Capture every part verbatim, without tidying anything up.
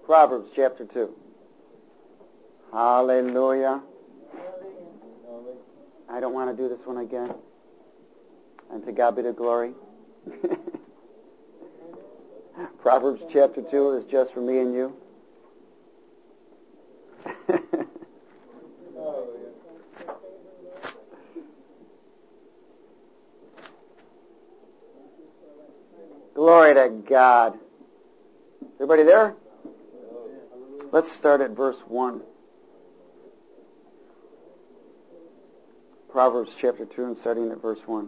Proverbs chapter two. Hallelujah. I don't want to do this one again. And to God be the glory. Proverbs chapter two is just for me and you. Glory to God. Everybody there? Let's start at verse one. Proverbs chapter two and starting at verse one.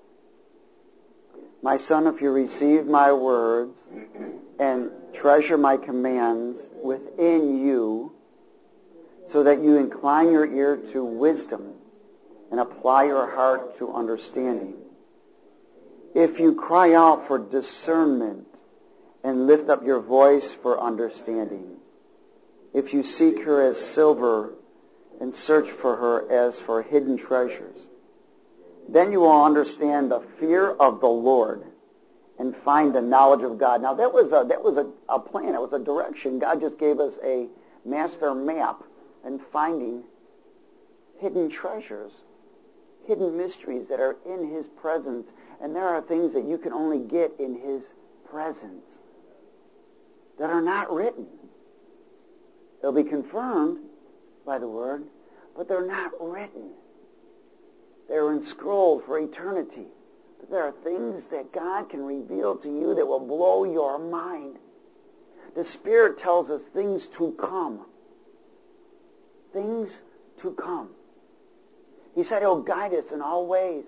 My son, if you receive my words and treasure my commands within you, so that you incline your ear to wisdom and apply your heart to understanding. If you cry out for discernment and lift up your voice for understanding, if you seek her as silver and search for her as for hidden treasures, then you will understand the fear of the Lord and find the knowledge of God. Now that was a, that was a, a plan, it was a direction. God just gave us a master map in finding hidden treasures, hidden mysteries that are in His presence. And there are things that you can only get in His presence that are not written. They'll be confirmed by the Word, but they're not written. They're inscrolled for eternity. But there are things that God can reveal to you that will blow your mind. The Spirit tells us things to come. Things to come. He said He'll guide us in all ways.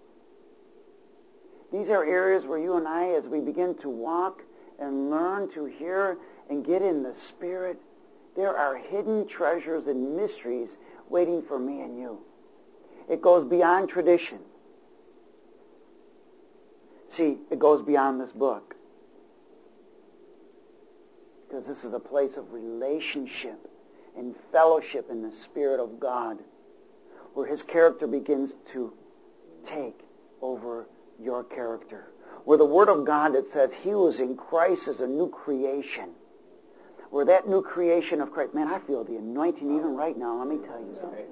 These are areas where you and I, as we begin to walk and learn to hear and get in the Spirit, there are hidden treasures and mysteries waiting for me and you. It goes beyond tradition. See, it goes beyond this book. Because this is a place of relationship and fellowship in the Spirit of God, where His character begins to take over your character. Where the Word of God that says He who is in Christ is a new creation. Where that new creation of Christ, man, I feel the anointing even right now. Let me tell you something.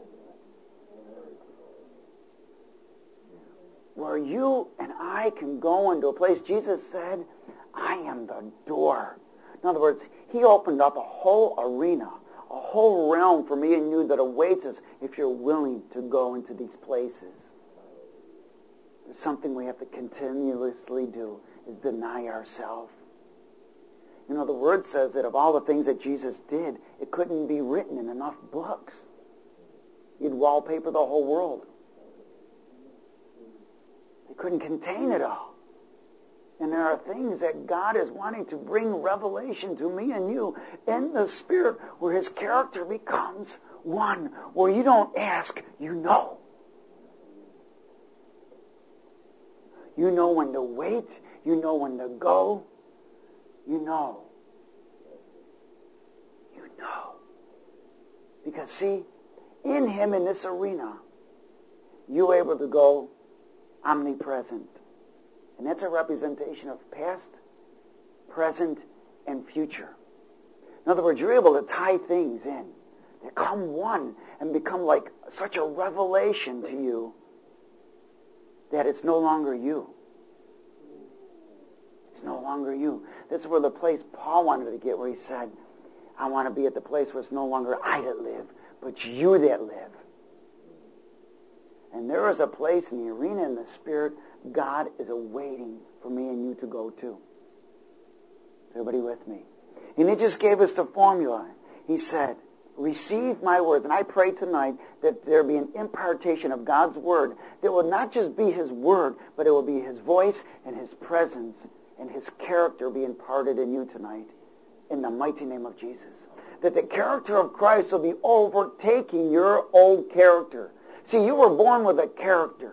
Where you and I can go into a place, Jesus said, I am the door. In other words, He opened up a whole arena, a whole realm for me and you that awaits us if you're willing to go into these places. There's something we have to continuously do, is deny ourselves. You know, the Word says that of all the things that Jesus did, it couldn't be written in enough books. You'd wallpaper the whole world. It couldn't contain it all. And there are things that God is wanting to bring revelation to me and you in the Spirit, where His character becomes one, where you don't ask, you know. You know when to wait. You know when to go. You know. You know. Because see, in Him, in this arena, you're able to go omnipresent. And that's a representation of past, present, and future. In other words, you're able to tie things in that come one and become like such a revelation to you that it's no longer you. It's no longer you. That's where the place Paul wanted to get, where he said, I want to be at the place where it's no longer I that live, but you that live. And there is a place in the arena in the Spirit God is awaiting for me and you to go to. Is everybody with me? And He just gave us the formula. He said, receive my words. And I pray tonight that there be an impartation of God's Word that will not just be His Word, but it will be His voice and His presence and His character be imparted in you tonight, in the mighty name of Jesus. That the character of Christ will be overtaking your old character. See, you were born with a character.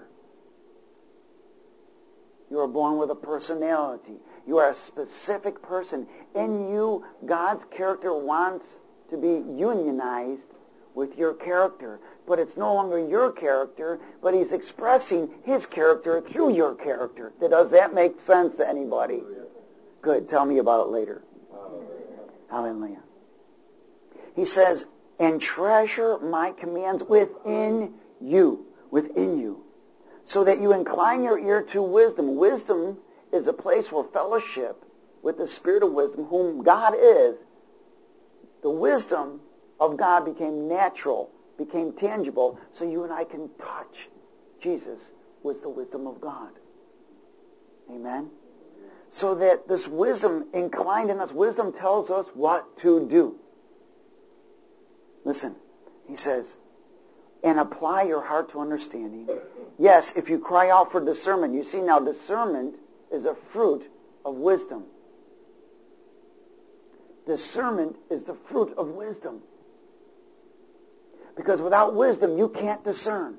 You were born with a personality. You are a specific person. In you, God's character wants to be unionized with your character. But it's no longer your character, but He's expressing His character through your character. Does that make sense to anybody? Good. Tell me about it later. Hallelujah. He says, and treasure my commands within you, within you, so that you incline your ear to wisdom. Wisdom is a place where fellowship with the Spirit of wisdom, whom God is, the wisdom of God became natural, became tangible, so you and I can touch. Jesus was the wisdom of God. Amen? So that this wisdom inclined in us, wisdom tells us what to do. Listen, he says, and apply your heart to understanding. Yes, if you cry out for discernment. You see, now discernment is a fruit of wisdom. Discernment is the fruit of wisdom. Because without wisdom, you can't discern.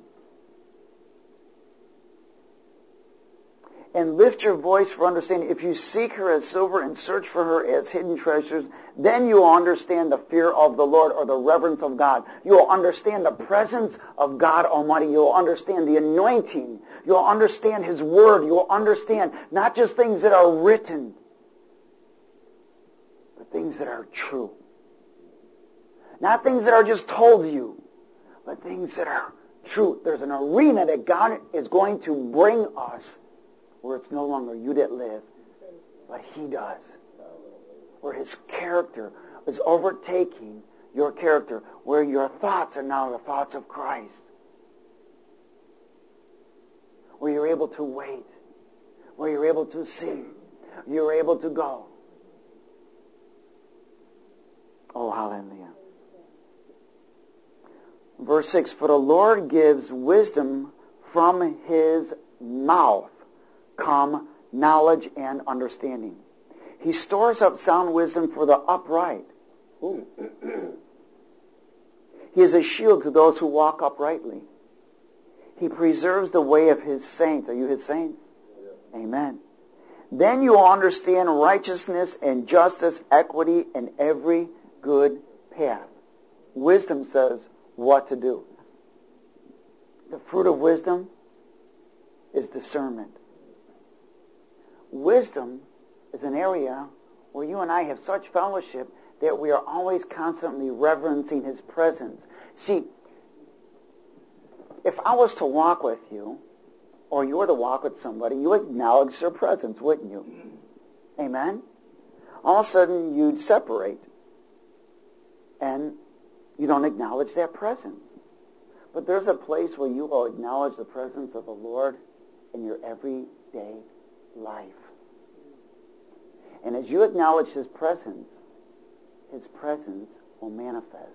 And lift your voice for understanding. If you seek her as silver and search for her as hidden treasures, then you will understand the fear of the Lord, or the reverence of God. You will understand the presence of God Almighty. You will understand the anointing. You will understand His Word. You will understand not just things that are written, but things that are true. Not things that are just told you, but things that are true. There's an arena that God is going to bring us where it's no longer you that live, but He does. Where His character is overtaking your character, where your thoughts are now the thoughts of Christ. Where you're able to wait, where you're able to see, you're able to go. Oh, hallelujah. Verse six, for the Lord gives wisdom, from His mouth come knowledge and understanding. He stores up sound wisdom for the upright. Ooh. He is a shield to those who walk uprightly. He preserves the way of His saints. Are you His saints? Yeah. Amen. Then you will understand righteousness and justice, equity, and every good path. Wisdom says what to do. The fruit of wisdom is discernment. Wisdom is an area where you and I have such fellowship that we are always constantly reverencing His presence. See, if I was to walk with you, or you were to walk with somebody, you acknowledge their presence, wouldn't you? Amen? All of a sudden, you'd separate, and you don't acknowledge that presence. But there's a place where you will acknowledge the presence of the Lord in your everyday life. And as you acknowledge His presence, His presence will manifest.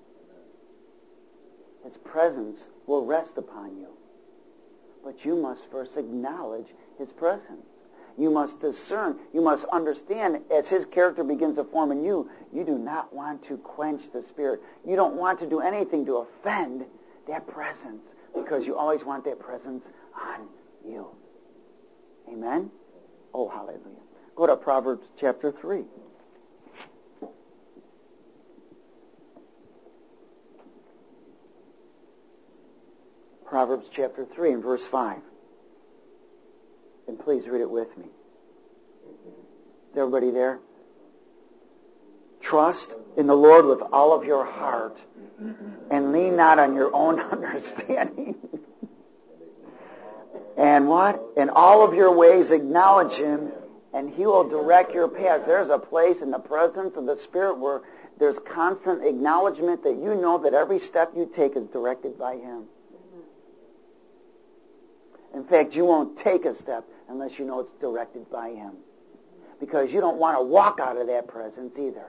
His presence will rest upon you. But you must first acknowledge His presence. You must discern. You must understand as His character begins to form in you, you do not want to quench the Spirit. You don't want to do anything to offend that presence, because you always want that presence on you. Amen? Oh, hallelujah. Go to Proverbs chapter three. Proverbs chapter three and verse five. And please read it with me. Is everybody there? Trust in the Lord with all of your heart, and lean not on your own understanding. And what? In all of your ways acknowledge Him, and He will direct your path. There's a place in the presence of the Spirit where there's constant acknowledgement that you know that every step you take is directed by Him. In fact, you won't take a step unless you know it's directed by Him, because you don't want to walk out of that presence either.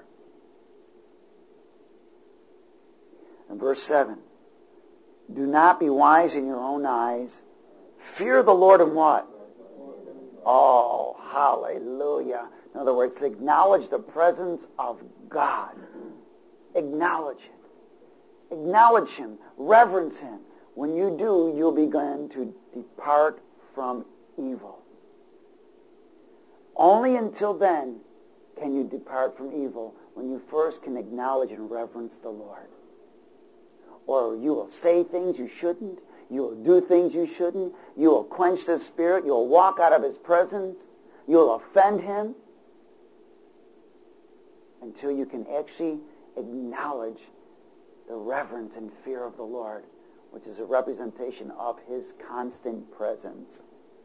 And verse seven, do not be wise in your own eyes. Fear the Lord and what? Oh, hallelujah. In other words, acknowledge the presence of God. Acknowledge it. Acknowledge Him. Reverence Him. When you do, you'll begin to depart from evil. Only until then can you depart from evil, when you first can acknowledge and reverence the Lord. Or you will say things you shouldn't. You will do things you shouldn't. You will quench the Spirit. You will walk out of His presence. You will offend Him. until you can actually acknowledge the reverence and fear of the Lord, which is a representation of his constant presence.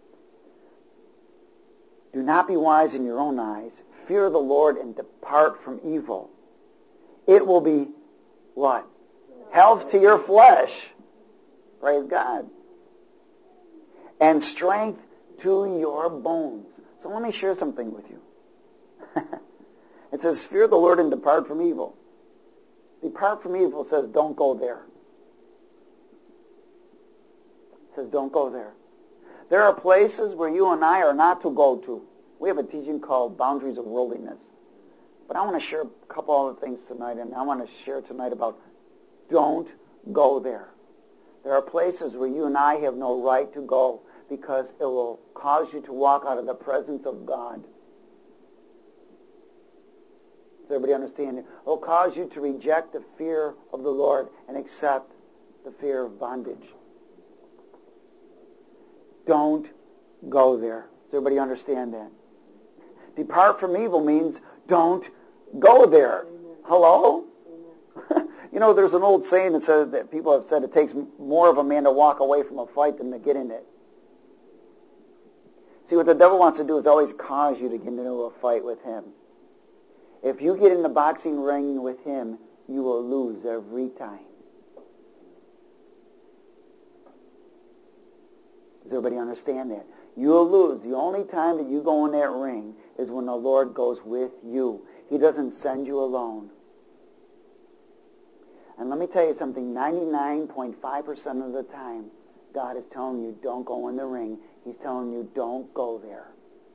Do not be wise in your own eyes. Fear the Lord and depart from evil. It will be what? Health to your flesh. Praise God. And strength to your bones. So let me share something with you. It says, fear the Lord and depart from evil. Depart from evil says, don't go there. It says, don't go there. There are places where you and I are not to go to. We have a teaching called Boundaries of Worldliness. But I want to share a couple other things tonight, and I want to share tonight about don't go there. There are places where you and I have no right to go because it will cause you to walk out of the presence of God. Does everybody understand it? It will cause you to reject the fear of the Lord and accept the fear of bondage. Don't go there. Does everybody understand that? Depart from evil means don't go there. Hello? You know, there's an old saying that says that people have said it takes more of a man to walk away from a fight than to get in it. See, what the devil wants to do is always cause you to get into a fight with him. If you get in the boxing ring with him, you will lose every time. Does everybody understand that? You'll lose. The only time that you go in that ring is when the Lord goes with you. He doesn't send you alone. And let me tell you something, ninety-nine point five percent of the time, God is telling you, don't go in the ring. He's telling you, don't go there.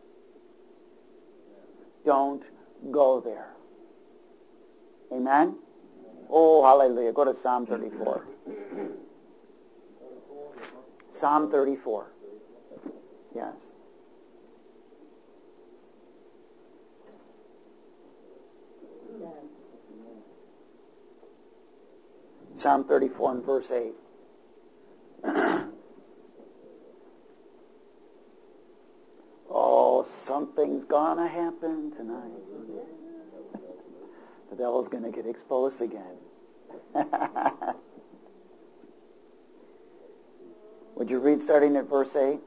Don't go there. Amen? Oh, hallelujah. Go to Psalm thirty-four. Psalm thirty-four. Yes. Psalm thirty-four and verse eight. Oh, something's gonna happen tonight. The devil's gonna get exposed again. Would you read starting at verse eight?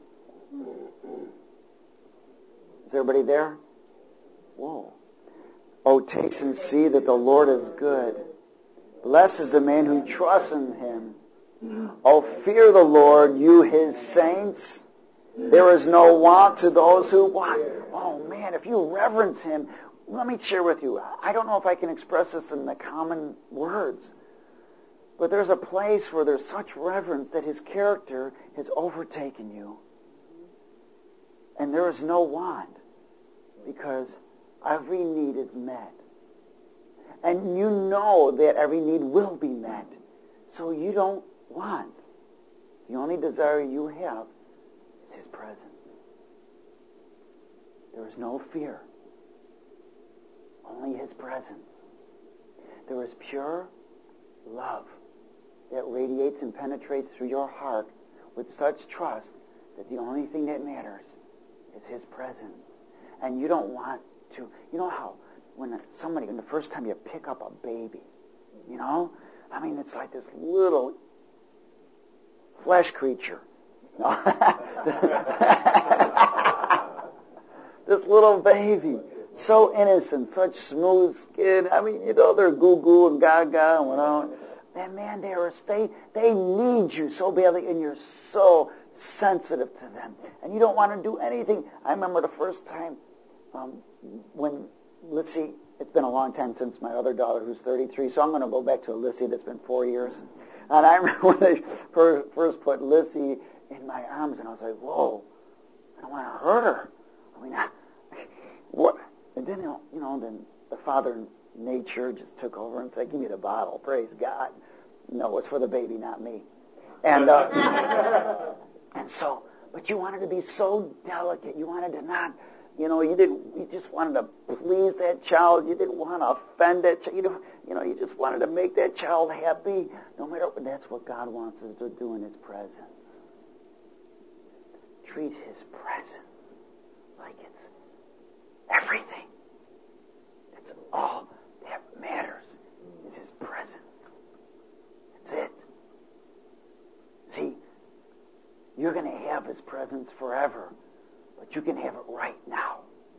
Is everybody there? Whoa. Oh, taste and see that the Lord is good. Blessed is the man who trusts in him. Oh, fear the Lord, you his saints. There is no want to those who want. Oh, man, if you reverence him, let me share with you. I don't know if I can express this in the common words, but there's a place where there's such reverence that his character has overtaken you. And there is no want because every need is met. And you know that every need will be met. So you don't want. The only desire you have is his presence. There is no fear. Only his presence. There is pure love that radiates and penetrates through your heart with such trust that the only thing that matters is his presence. And you don't want to, you know how when somebody, when the first time you pick up a baby, you know, I mean, it's like this little flesh creature. You know? This little baby, so innocent, such smooth skin. I mean, you know, they're goo-goo and gaga and whatnot. And man, they are, they, they need you so badly, and you're so sensitive to them. And you don't want to do anything. I remember the first time um, when, let's see, it's been a long time since my other daughter, who's thirty-three, so I'm going to go back to Lissy that's been four years. And I remember when they first put Lissy in my arms, and I was like, whoa, I don't want to hurt her. I mean, I, what? And then, you know, then the Father Nature just took over and said, give me the bottle, praise God. No, it's for the baby, not me. And, uh, and so, but you wanted to be so delicate. You wanted to not, you know, you didn't, you just wanted to please that child. You didn't want to offend that child. You know, you know, you just wanted to make that child happy. No matter what, that's what God wants us to do in his presence. Treat his presence like it's everything. It's all that matters is His presence. That's it. See, you're going to have His presence forever, but you can have it right now.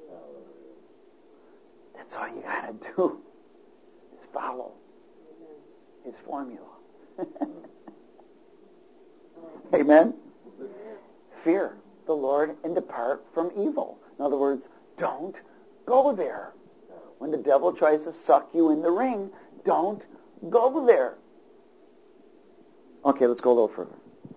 That's all you got to do is follow His formula. Amen? Fear the Lord and depart from evil. In other words, don't go there. When the devil tries to suck you in the ring, don't go there. Okay, let's go a little further.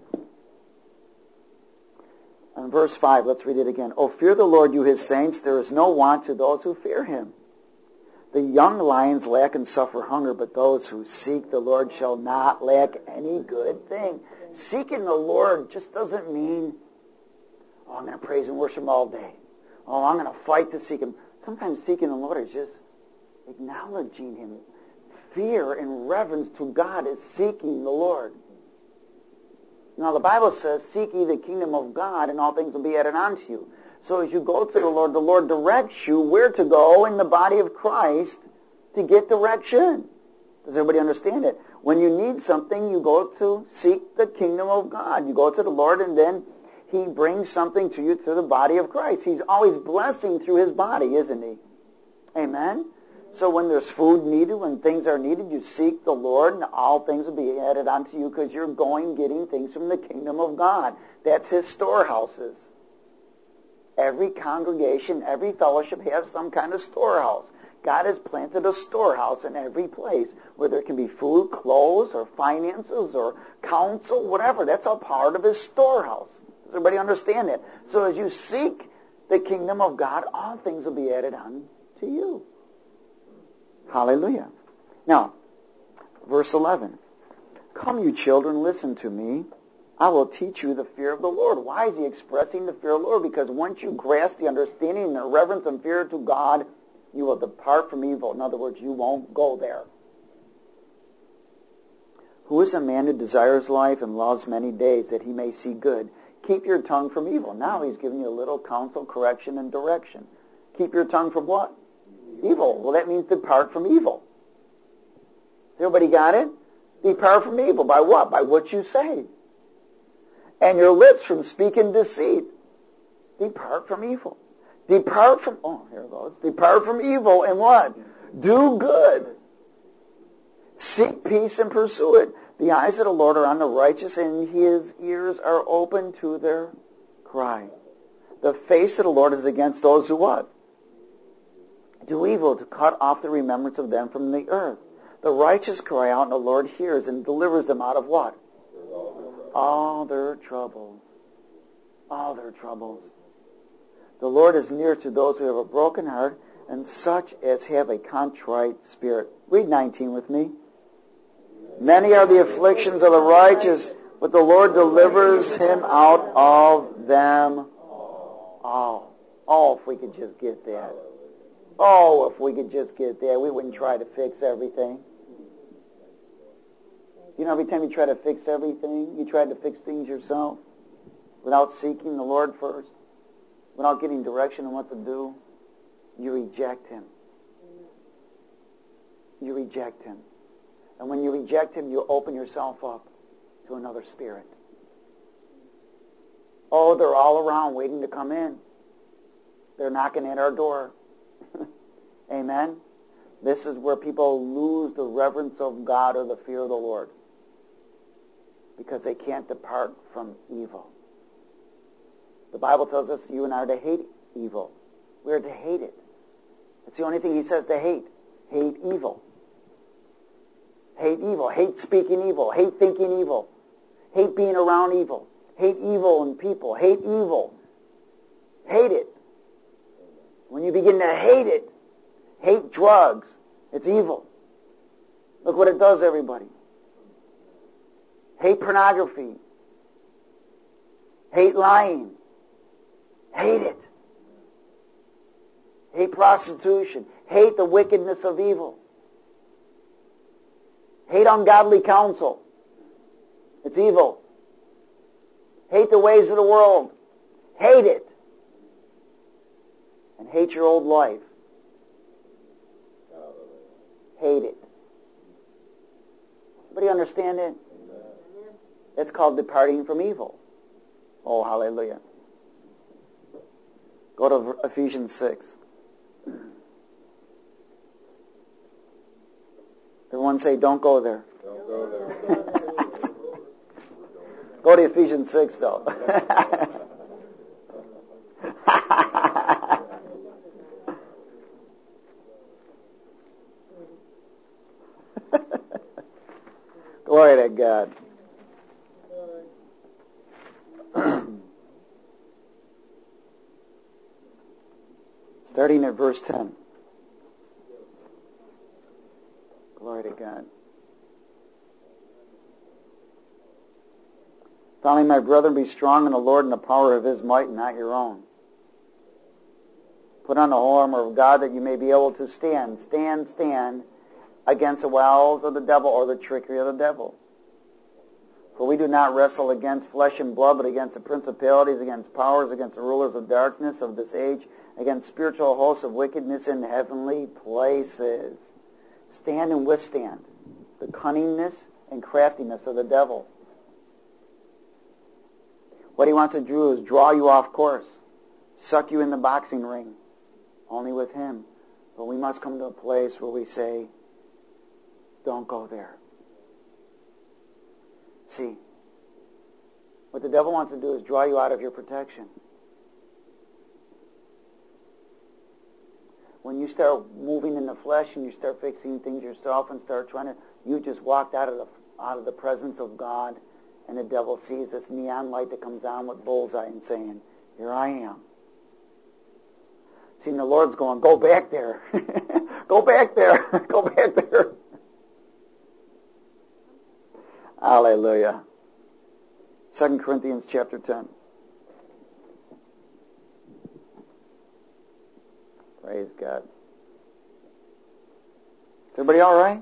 In verse five, let's read it again. Oh, fear the Lord, you His saints. There is no want to those who fear Him. The young lions lack and suffer hunger, but those who seek the Lord shall not lack any good thing. Seeking the Lord just doesn't mean, oh, I'm going to praise and worship Him all day. Oh, I'm going to fight to seek Him. Sometimes seeking the Lord is just acknowledging Him. Fear and reverence to God is seeking the Lord. Now, the Bible says, seek ye the kingdom of God, and all things will be added unto you. So as you go to the Lord, the Lord directs you where to go in the body of Christ to get direction. Does everybody understand it? When you need something, you go to seek the kingdom of God. You go to the Lord, and then He brings something to you through the body of Christ. He's always blessing through His body, isn't He? Amen? So when there's food needed, when things are needed, you seek the Lord, and all things will be added unto you because you're going getting things from the kingdom of God. That's His storehouses. Every congregation, every fellowship has some kind of storehouse. God has planted a storehouse in every place where there can be food, clothes, or finances, or counsel, whatever. That's all part of His storehouse. Does everybody understand that? So as you seek the kingdom of God, all things will be added on to you. Hallelujah. Now, verse eleven. Come, you children, listen to me. I will teach you the fear of the Lord. Why is He expressing the fear of the Lord? Because once you grasp the understanding and the reverence and fear to God, you will depart from evil. In other words, you won't go there. Who is a man who desires life and loves many days that he may see good? Keep your tongue from evil. Now He's giving you a little counsel, correction, and direction. Keep your tongue from what? Evil. Well, that means depart from evil. Everybody got it? Depart from evil. By what? By what you say. And your lips from speaking deceit. Depart from evil. Depart from, oh, here it goes. Depart from evil and what? Do good. Seek peace and pursue it. The eyes of the Lord are on the righteous, and His ears are open to their cry. The face of the Lord is against those who what? Do evil, to cut off the remembrance of them from the earth. The righteous cry out, and the Lord hears and delivers them out of what? All their troubles. All their troubles. The Lord is near to those who have a broken heart, and such as have a contrite spirit. Read nineteen with me. Many are the afflictions of the righteous, but the Lord delivers him out of them all. Oh, if we could just get that. Oh, if we could just get that, we wouldn't try to fix everything. You know, every time you try to fix everything, you try to fix things yourself without seeking the Lord first, without getting direction on what to do, you reject Him. You reject Him. And when you reject Him, you open yourself up to another spirit. Oh, they're all around waiting to come in. They're knocking at our door. Amen? This is where people lose the reverence of God or the fear of the Lord, because they can't depart from evil. The Bible tells us you and I are to hate evil. We are to hate it. It's the only thing He says to hate. Hate evil. Hate evil. Hate speaking evil. Hate thinking evil. Hate being around evil. Hate evil in people. Hate evil. Hate it. When you begin to hate it, hate drugs, it's evil. Look what it does, everybody. Hate pornography. Hate lying. Hate it. Hate prostitution. Hate the wickedness of evil. Hate ungodly counsel. It's evil. Hate the ways of the world. Hate it. And hate your old life. hate it. Everybody understand it? It's called departing from evil. Oh, hallelujah. Go to Ephesians six. Everyone say, don't go there. Don't go there. Go to Ephesians six, though. Glory to God. Starting at verse ten. Glory to God. Finally, my brethren, be strong in the Lord and the power of his might, and not your own. Put on the whole armor of God that you may be able to stand, stand, stand against the wiles of the devil or the trickery of the devil. For we do not wrestle against flesh and blood, but against the principalities, against powers, against the rulers of darkness of this age, against spiritual hosts of wickedness in heavenly places. Stand and withstand the cunningness and craftiness of the devil. What he wants to do is draw you off course, suck you in the boxing ring, only with him. But we must come to a place where we say, don't go there. See, what the devil wants to do is draw you out of your protection. When you start moving in the flesh and you start fixing things yourself and start trying to, you just walked out of the out of the presence of God, and the devil sees this neon light that comes on with bullseye and saying, here I am. See, and the Lord's going, go back there. Go back there. Go back there. Hallelujah. Second Corinthians chapter ten. Praise God. Is everybody all right?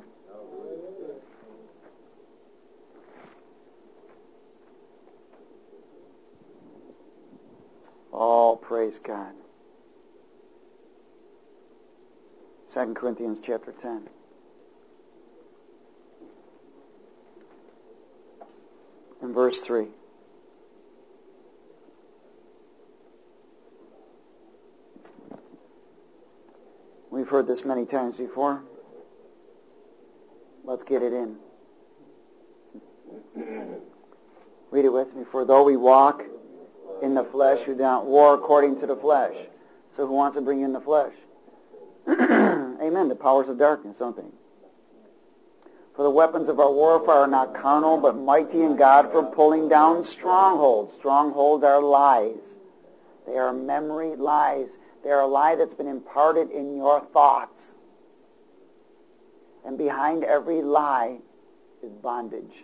Oh, praise God. Second Corinthians chapter ten. And verse three. We've heard this many times before. Let's get it in. Read it with me. For though we walk in the flesh, we do not war according to the flesh. So who wants to bring in the flesh? Amen. The powers of darkness, don't they? For the weapons of our warfare are not carnal, but mighty in God for pulling down strongholds. Strongholds are lies. They are memory lies. They are a lie that's been imparted in your thoughts. And behind every lie is bondage.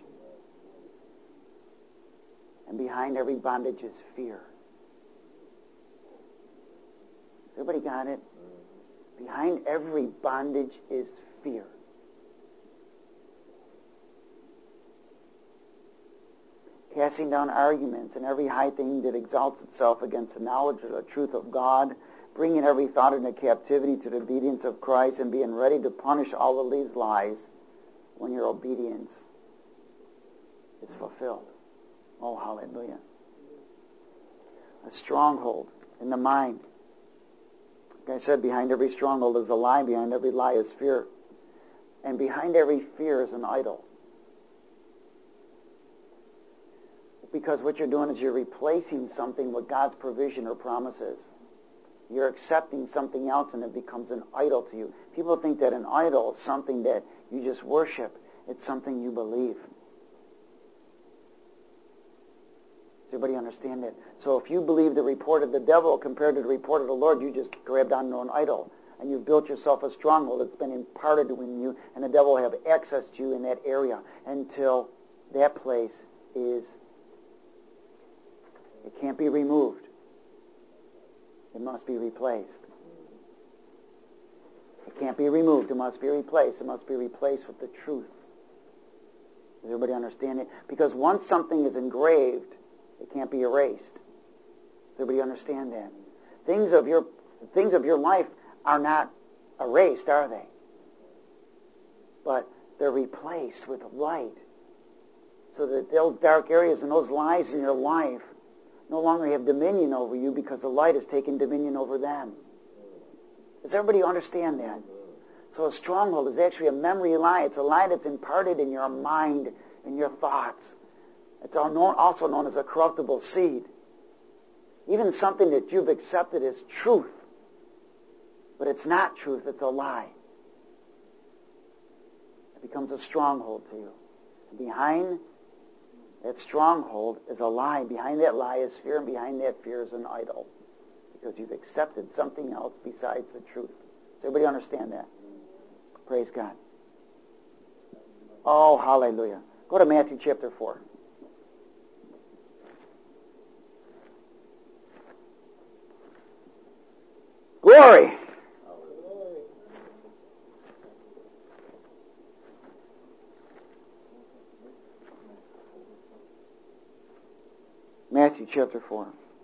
And behind every bondage is fear. Everybody got it? Behind every bondage is fear. Casting down arguments and every high thing that exalts itself against the knowledge of the truth of God, bringing every thought into captivity to the obedience of Christ, and being ready to punish all of these lies when your obedience is fulfilled. Oh, hallelujah. A stronghold in the mind. Like I said, behind every stronghold is a lie. Behind every lie is fear. And behind every fear is an idol. Because what you're doing is you're replacing something with God's provision or promises. You're accepting something else and it becomes an idol to you. People think that an idol is something that you just worship. It's something you believe. Does everybody understand that? So if you believe the report of the devil compared to the report of the Lord, you just grabbed onto an idol. And you've built yourself a stronghold that's been imparted in you, and the devil will have access to you in that area until that place is, it can't be removed. It must be replaced. It can't be removed. It must be replaced. It must be replaced with the truth. Does everybody understand it? Because once something is engraved, it can't be erased. Does everybody understand that? Things of your things of your life are not erased, are they? but they're replaced with light. So that those dark areas and those lies in your life no longer have dominion over you because the light has taken dominion over them. Does everybody understand that? So a stronghold is actually a memory lie. It's a lie that's imparted in your mind and your thoughts. It's also known as a corruptible seed. Even something that you've accepted as truth, but it's not truth, it's a lie. It becomes a stronghold to you. Behind that stronghold is a lie. Behind that lie is fear, and behind that fear is an idol. Because you've accepted something else besides the truth. Does everybody understand that? Praise God. Oh, hallelujah. Go to Matthew chapter four. Glory! Matthew chapter four.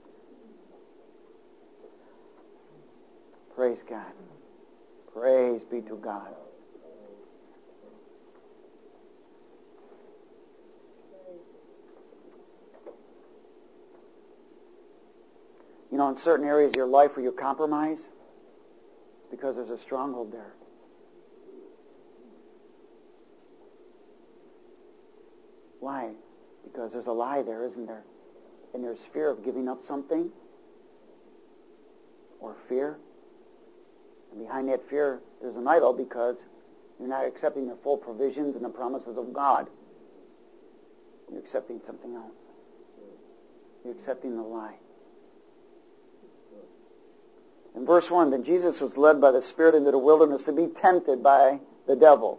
Praise God. Praise be to God. You know, in certain areas of your life where you compromise, it's because there's a stronghold there. Why? Because there's a lie there, isn't there? And there's fear of giving up something, or fear. And behind that fear, there's an idol because you're not accepting the full provisions and the promises of God. You're accepting something else. You're accepting the lie. In verse one, then Jesus was led by the Spirit into the wilderness to be tempted by the devil.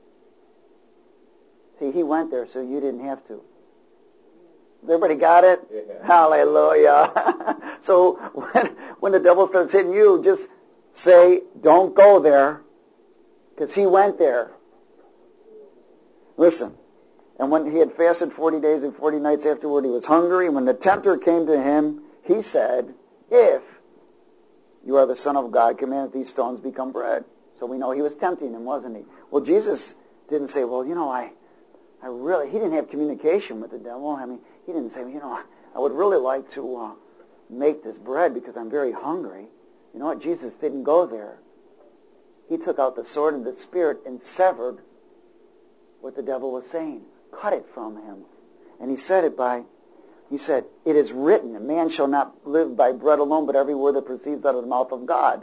See, he went there so you didn't have to. Everybody got it? Yeah. Hallelujah. So when, when the devil starts hitting you, just say, don't go there, because he went there. Listen, and when he had fasted forty days and forty nights afterward, he was hungry. When the tempter came to him, he said, if you are the Son of God, command that these stones become bread. So we know he was tempting him, wasn't he? Well, Jesus didn't say, well, you know, I, I really, he didn't have communication with the devil. I mean, he didn't say, you know, I would really like to uh, make this bread because I'm very hungry. You know what? Jesus didn't go there. He took out the sword of the Spirit and severed what the devil was saying. Cut it from him. And he said it by, he said, it is written, a man shall not live by bread alone, but every word that proceeds out of the mouth of God.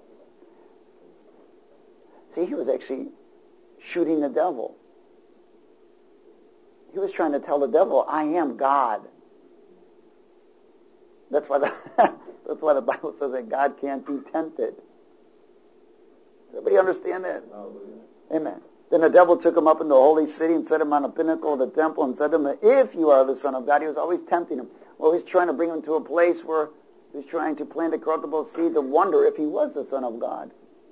See, he was actually shooting the devil. He was trying to tell the devil, I am God. That's why the, that's why the Bible says that God can't be tempted. Does everybody understand that? Hallelujah. Amen. Then the devil took him up into the holy city and set him on a pinnacle of the temple and said to him, if you are the Son of God. He was always tempting him. Always trying to bring him to a place where he was trying to plant a corruptible seed to wonder if he was the Son of God.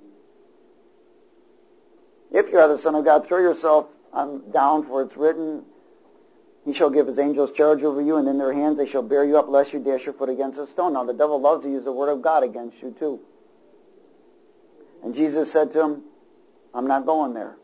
If you are the Son of God, throw yourself on, down, for it's written, he shall give his angels charge over you, and in their hands they shall bear you up, lest you dash your foot against a stone. Now, the devil loves to use the word of God against you, too. And Jesus said to him, I'm not going there.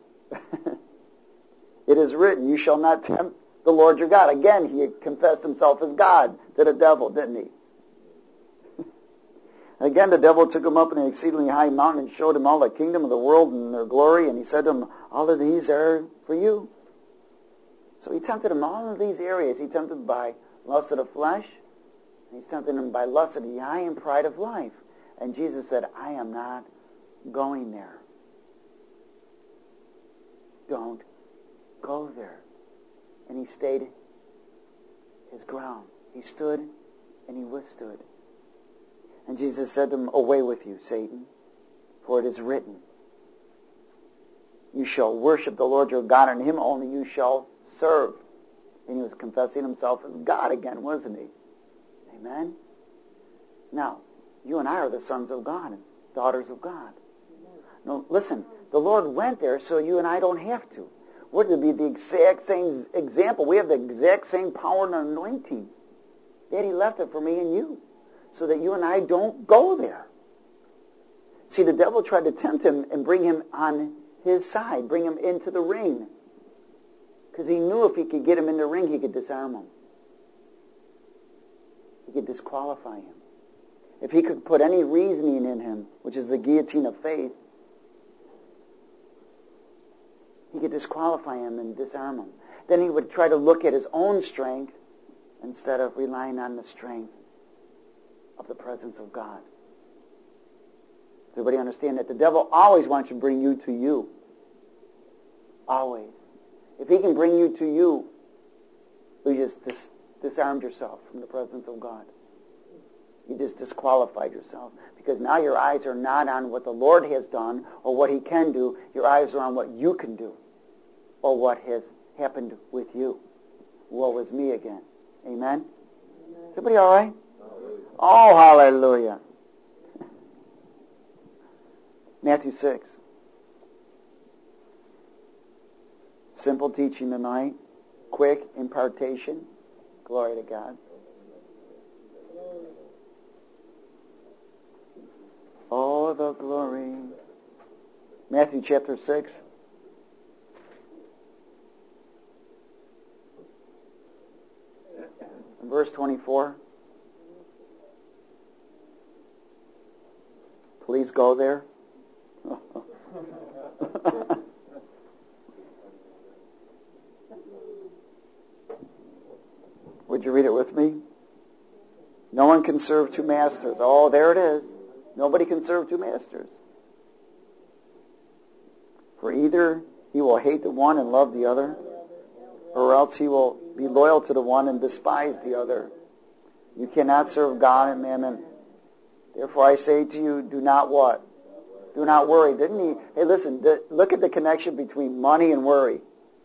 It is written, you shall not tempt the Lord your God. Again, he confessed himself as God to the devil, didn't he? Again, the devil took him up in an exceedingly high mountain and showed him all the kingdom of the world and their glory, and he said to him, all of these are for you. So he tempted him all of these areas. He tempted him by lust of the flesh. And he tempted him by lust of the eye and pride of life. And Jesus said, I am not going there. Don't go there. And he stayed his ground. He stood and he withstood. And Jesus said to him, away with you, Satan, for it is written, you shall worship the Lord your God, and him only you shall serve. And he was confessing himself as God again, wasn't he? Amen? Now, you and I are the sons of God and daughters of God. No, listen, the Lord went there so you and I don't have to. We're to be the exact same example. We have the exact same power and anointing. Daddy left it for me and you, so that you and I don't go there. See, the devil tried to tempt him and bring him on his side, bring him into the ring. Because he knew if he could get him in the ring, he could disarm him. He could disqualify him. If he could put any reasoning in him, which is the guillotine of faith, he could disqualify him and disarm him. Then he would try to look at his own strength instead of relying on the strength of the presence of God. Does everybody understand that? The devil always wants to bring you to you. Always. If he can bring you to you, you just dis- disarmed yourself from the presence of God. You just disqualified yourself. Because now your eyes are not on what the Lord has done or what he can do. Your eyes are on what you can do or what has happened with you. Woe is me again. Amen? Is everybody all right? Hallelujah. Oh, hallelujah. Matthew six. Simple teaching tonight. Quick impartation. Glory to God. Oh, the glory. Matthew chapter six. Verse twenty-four. Please go there. Would you read it with me? No one can serve two masters. Oh, there it is. Nobody can serve two masters. For either he will hate the one and love the other, or else he will be loyal to the one and despise the other. You cannot serve God and mammon. Therefore I say to you, do not what? Do not worry. Didn't he? Hey, listen, the, look at the connection between money and worry.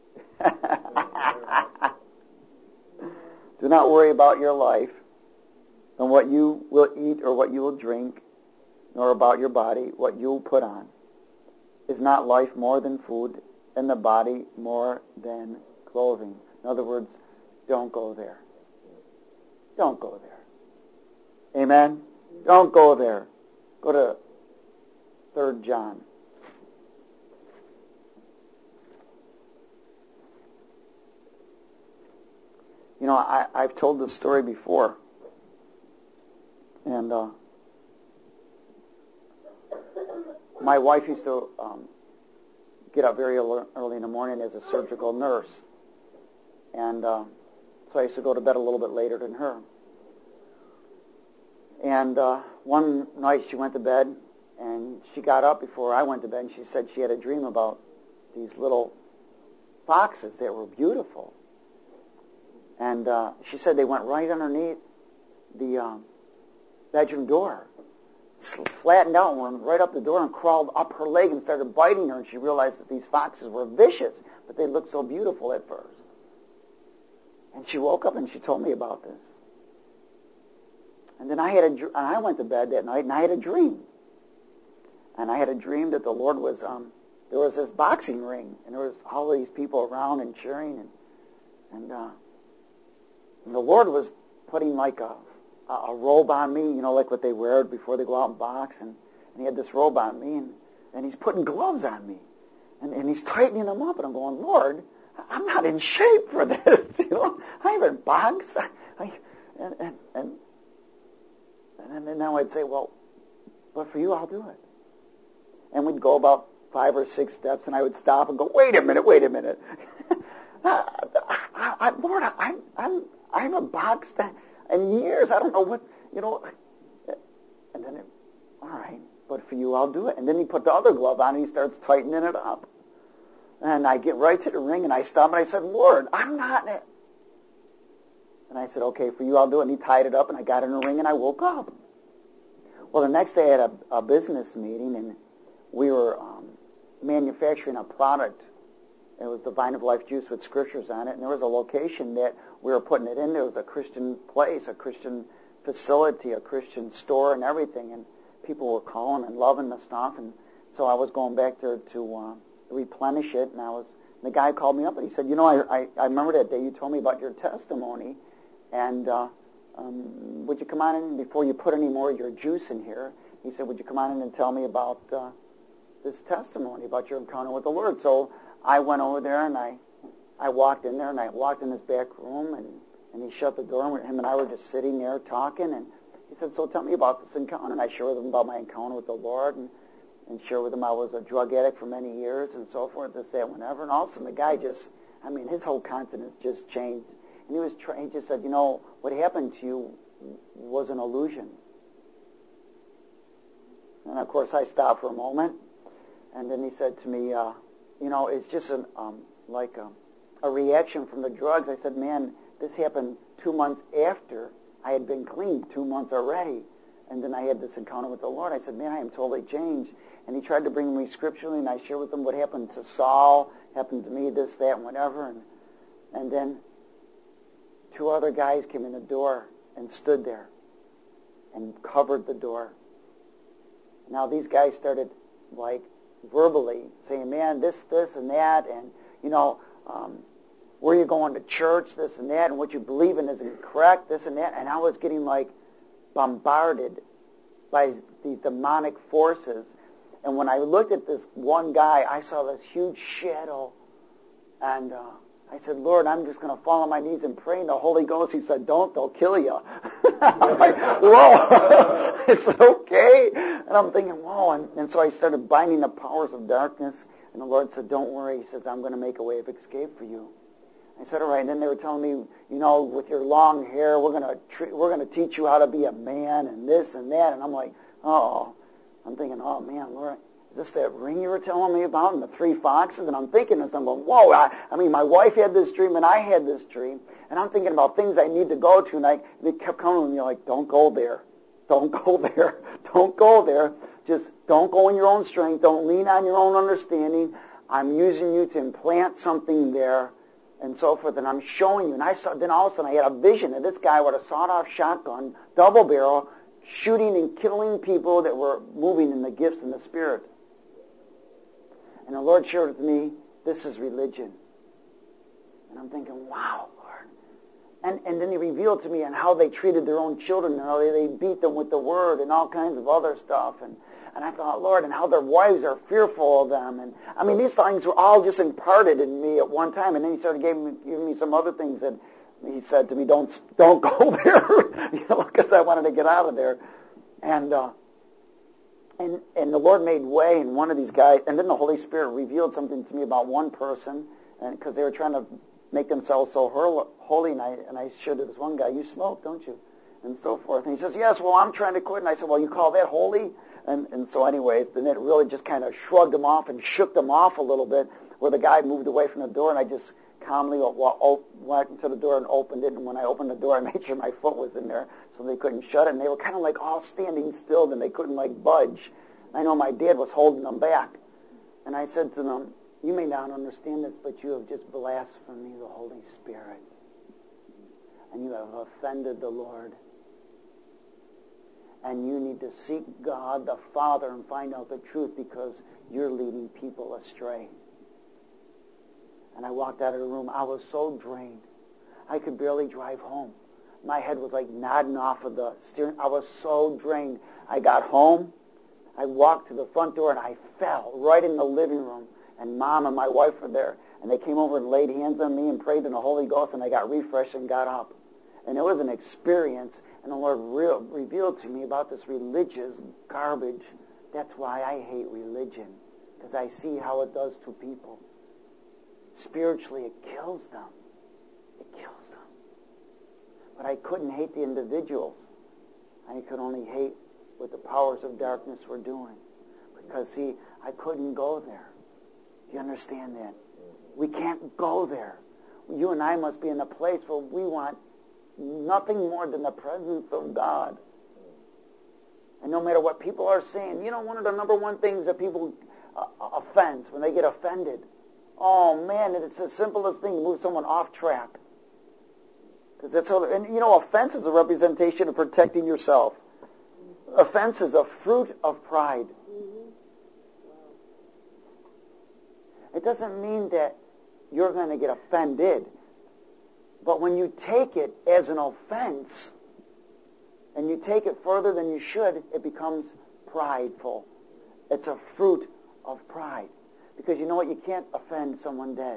Do not worry about your life and what you will eat or what you will drink, nor about your body, what you will put on. Is not life more than food, and the body more than clothing? In other words, don't go there. Don't go there. Amen? Don't go there. Go to Third John. You know, I, I've told this story before. And uh, my wife used to um, get up very early in the morning as a surgical nurse. And uh, so I used to go to bed a little bit later than her. And uh, one night she went to bed, and she got up before I went to bed, and she said she had a dream about these little foxes that were beautiful. And uh, she said they went right underneath the um, bedroom door, flattened out, and went right up the door and crawled up her leg and started biting her, and she realized that these foxes were vicious, but they looked so beautiful at first. And she woke up and she told me about this. And then I had a, and I went to bed that night and I had a dream. And I had a dream that the Lord was, um, there was this boxing ring, and there was all these people around and cheering, and and, uh, and the Lord was putting like a, a robe on me, you know, like what they wear before they go out and box, and, and he had this robe on me, and, and he's putting gloves on me, and, and he's tightening them up, and I'm going, Lord, I'm not in shape for this, you know, I haven't boxed, I, I, and, and, and, and then now I'd say, well, but for you, I'll do it. And we'd go about five or six steps, and I would stop and go, wait a minute, wait a minute. I, I, I, Lord, I, I'm, I haven't boxed in years. I don't know what, you know. And then, it, all right, but for you, I'll do it. And then he put the other glove on, and he starts tightening it up. And I get right to the ring, and I stop, and I said, Lord, I'm not in it. And I said, okay, for you, I'll do it. And he tied it up, and I got in the ring, and I woke up. Well, the next day I had a, a business meeting, and we were um, manufacturing a product. It was the Vine of Life juice with scriptures on it, and there was a location that we were putting it in. There was a Christian place, a Christian facility, a Christian store, and everything, and people were calling and loving the stuff, and so I was going back there to uh, replenish it, and I was. And the guy called me up, and he said, you know, I, I, I remember that day you told me about your testimony, and uh, um, would you come on in before you put any more of your juice in here? He said, would you come on in and tell me about uh, this testimony about your encounter with the Lord. So I went over there and I, I walked in there and I walked in this back room and, and he shut the door and him and I were just sitting there talking and he said, so tell me about this encounter. And I shared with him about my encounter with the Lord and, and shared with him I was a drug addict for many years and so forth, this, that, whenever. And all of a sudden the guy just, I mean, his whole countenance just changed. And he was try- he just said, you know, what happened to you was an illusion. And of course I stopped for a moment. And then he said to me, uh, you know, it's just an, um, like a, a reaction from the drugs. I said, man, this happened two months after I had been clean, two months already. And then I had this encounter with the Lord. I said, man, I am totally changed. And he tried to bring me scripturally, and I shared with him what happened to Saul, happened to me, this, that, and whatever. And, and then two other guys came in the door and stood there and covered the door. Now these guys started, like, verbally saying, man, this, this, and that, and, you know, um, where you going to church, this and that, and what you believe in isn't correct, this and that. And I was getting, like, bombarded by these demonic forces. And when I looked at this one guy, I saw this huge shadow. And uh, I said, Lord, I'm just going to fall on my knees and pray in the Holy Ghost. He said, don't, they'll kill you. I'm like, whoa. I said, okay. And I'm thinking, whoa. And, and so I started binding the powers of darkness. And the Lord said, don't worry. He says, I'm going to make a way of escape for you. I said, all right. And then they were telling me, you know, with your long hair, we're going to tre- we're going to teach you how to be a man and this and that. And I'm like, oh. I'm thinking, oh, man, Lord, is this that ring you were telling me about and the three foxes? And I'm thinking this, I'm going, whoa, I, I mean, my wife had this dream and I had this dream. And I'm thinking about things I need to go to. And I, they kept coming to me like, don't go there. Don't go there. Don't go there. Just don't go in your own strength. Don't lean on your own understanding. I'm using you to implant something there and so forth. And I'm showing you. And I saw, then all of a sudden I had a vision of this guy with a sawed-off shotgun, double barrel, shooting and killing people that were moving in the gifts and the Spirit. And the Lord shared with me, this is religion. And I'm thinking, wow, Lord. And and then He revealed to me on how they treated their own children and how they, they beat them with the Word and all kinds of other stuff. And, and I thought, Lord, and how their wives are fearful of them. And I mean, these things were all just imparted in me at one time. And then He started giving me, giving me some other things that He said to me, don't don't go there, you know, because I wanted to get out of there. And uh, and and the Lord made way, and one of these guys, and then the Holy Spirit revealed something to me about one person, and because they were trying to make themselves so holy, and I, and I shared to this one guy, you smoke, don't you? And so forth. And he says, yes, well, I'm trying to quit. And I said, well, you call that holy? And and so anyways, then it really just kind of shrugged him off and shook them off a little bit, where the guy moved away from the door, and I just calmly went to the door and opened it, and when I opened the door, I made sure my foot was in there so they couldn't shut it, and they were kind of like all standing still, and they couldn't like budge. I know my dad was holding them back, and I said to them, you may not understand this, but you have just blasphemed the Holy Spirit, and you have offended the Lord, and you need to seek God the Father and find out the truth, because you're leading people astray. And I walked out of the room. I was so drained. I could barely drive home. My head was like nodding off of the steering. I was so drained. I got home. I walked to the front door, and I fell right in the living room. And Mom and my wife were there. And they came over and laid hands on me and prayed in the Holy Ghost, and I got refreshed and got up. And it was an experience. And the Lord re- revealed to me about this religious garbage. That's why I hate religion, because I see how it does to people. Spiritually, it kills them. It kills them. But I couldn't hate the individuals. I could only hate what the powers of darkness were doing. Because, see, I couldn't go there. Do you understand that? We can't go there. You and I must be in a place where we want nothing more than the presence of God. And no matter what people are saying, you know, one of the number one things that people uh, offend, when they get offended, oh, man, it's the simplest thing to move someone off track. Because that's how, and you know, offense is a representation of protecting yourself. Offense is a fruit of pride. It doesn't mean that you're going to get offended. But when you take it as an offense, and you take it further than you should, it becomes prideful. It's a fruit of pride. Because you know what? You can't offend someone dead.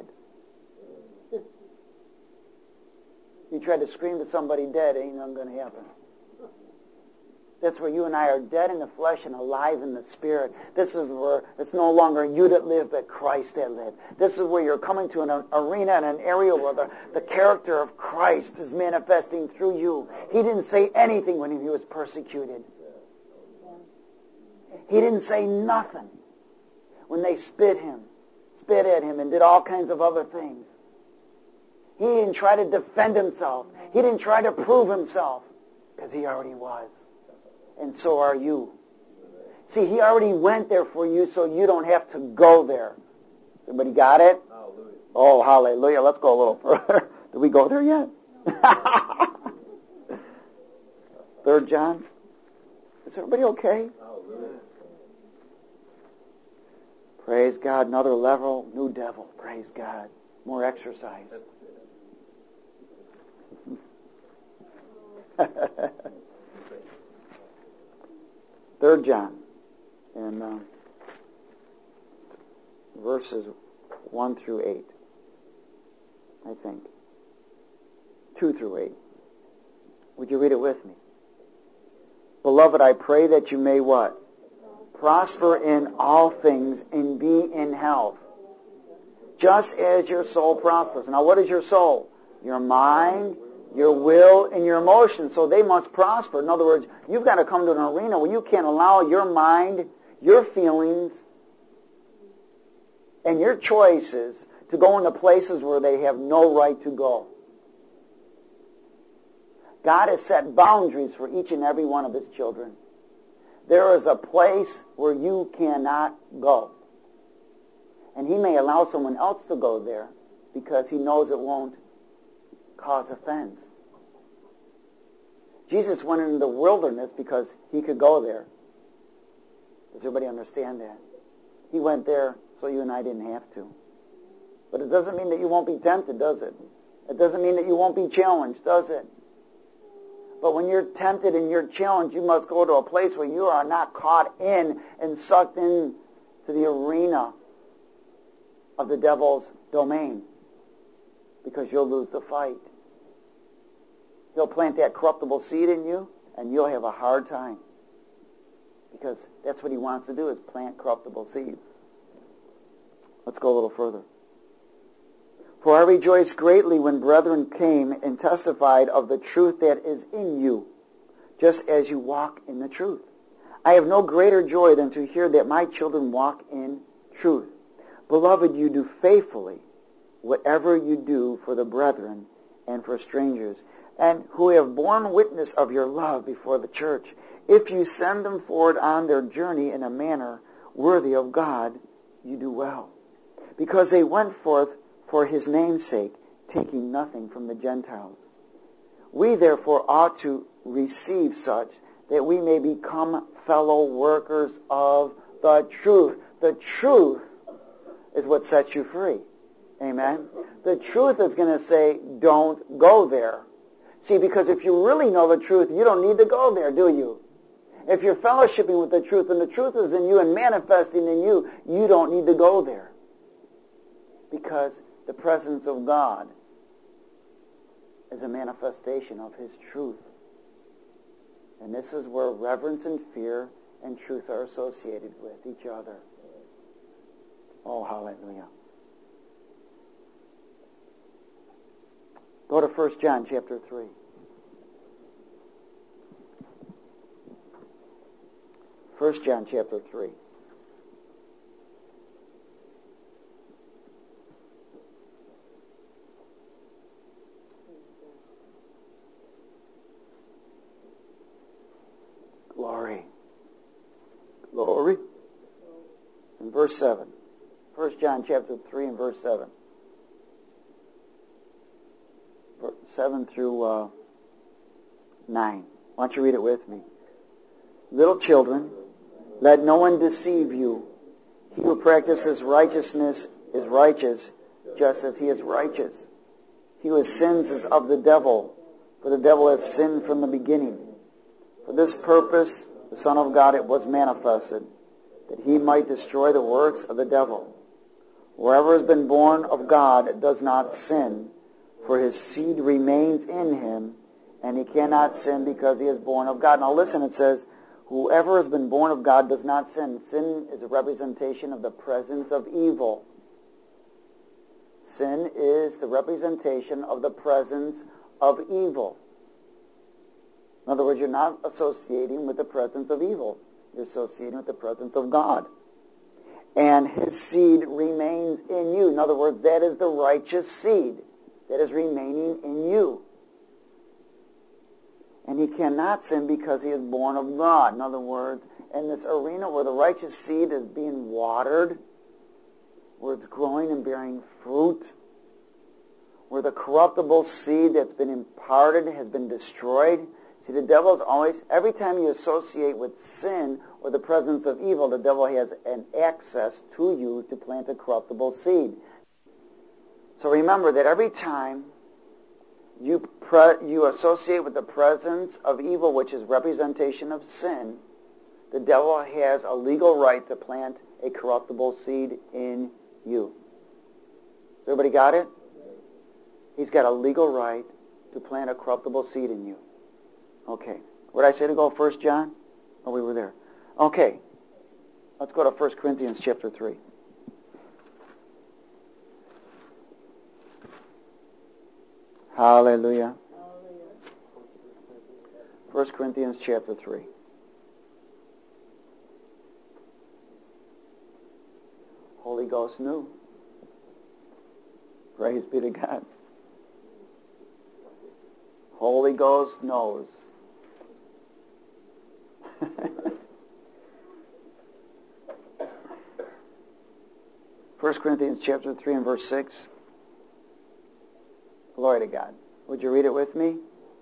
You try to scream to somebody dead, ain't nothing going to happen. That's where you and I are dead in the flesh and alive in the spirit. This is where it's no longer you that live, but Christ that live. This is where you're coming to an arena and an area where the, the character of Christ is manifesting through you. He didn't say anything when he was persecuted. He didn't say nothing when they spit him, spit at him, and did all kinds of other things. He didn't try to defend himself. He didn't try to prove himself, because he already was. And so are you. See, he already went there for you, so you don't have to go there. Everybody got it? Hallelujah. Oh, hallelujah. Let's go a little further. Did we go there yet? Third John. Is everybody okay? Hallelujah. Praise God. Another level, new devil. Praise God. More exercise. Third John, and uh, verses one through eight, I think. Two through eight. Would you read it with me? Beloved, I pray that you may what? Prosper in all things and be in health, just as your soul prospers. Now, what is your soul? Your mind, your will, and your emotions. So they must prosper. In other words, you've got to come to an arena where you can't allow your mind, your feelings, and your choices to go into places where they have no right to go. God has set boundaries for each and every one of his children. There is a place where you cannot go. And he may allow someone else to go there because he knows it won't cause offense. Jesus went into the wilderness because he could go there. Does everybody understand that? He went there so you and I didn't have to. But it doesn't mean that you won't be tempted, does it? It doesn't mean that you won't be challenged, does it? But when you're tempted and you're challenged, you must go to a place where you are not caught in and sucked in to the arena of the devil's domain, because you'll lose the fight. He'll plant that corruptible seed in you, and you'll have a hard time, because that's what he wants to do, is plant corruptible seeds. Let's go a little further. For I rejoiced greatly when brethren came and testified of the truth that is in you, just as you walk in the truth. I have no greater joy than to hear that my children walk in truth. Beloved, you do faithfully whatever you do for the brethren and for strangers, and who have borne witness of your love before the church. If you send them forward on their journey in a manner worthy of God, you do well. Because they went forth for his name's sake, taking nothing from the Gentiles. We therefore ought to receive such, that we may become fellow workers of the truth. The truth is what sets you free. Amen? The truth is going to say, don't go there. See, because if you really know the truth, you don't need to go there, do you? If you're fellowshipping with the truth, and the truth is in you and manifesting in you, you don't need to go there. Because the presence of God is a manifestation of his truth. And this is where reverence and fear and truth are associated with each other. Oh, hallelujah. Go to First John chapter three. First John chapter three. Glory. Glory. In verse seven. First John chapter three and verse seven. seven through uh, nine. Why don't you read it with me? Little children, let no one deceive you. He who practices righteousness is righteous, just as he is righteous. He who sins is of the devil, for the devil has sinned from the beginning. For this purpose, the Son of God it was manifested, that he might destroy the works of the devil. Whoever has been born of God does not sin, for his seed remains in him, and he cannot sin because he is born of God. Now listen, it says, whoever has been born of God does not sin. Sin is a representation of the presence of evil. Sin is the representation of the presence of evil. In other words, you're not associating with the presence of evil. You're associating with the presence of God. And his seed remains in you. In other words, that is the righteous seed that is remaining in you. And he cannot sin because he is born of God. In other words, in this arena where the righteous seed is being watered, where it's growing and bearing fruit, where the corruptible seed that's been imparted has been destroyed. See, the devil is always, every time you associate with sin or the presence of evil, the devil has an access to you to plant a corruptible seed. So remember that every time you pre- you associate with the presence of evil, which is representation of sin, the devil has a legal right to plant a corruptible seed in you. Everybody got it? He's got a legal right to plant a corruptible seed in you. Okay. What did I say to go first, John? Oh, we were there. Okay. Let's go to First Corinthians chapter three. Hallelujah. First Corinthians chapter three. Holy Ghost knew. Praise be to God. Holy Ghost knows. First Corinthians chapter three and verse six. Glory to God. Would you read it with me?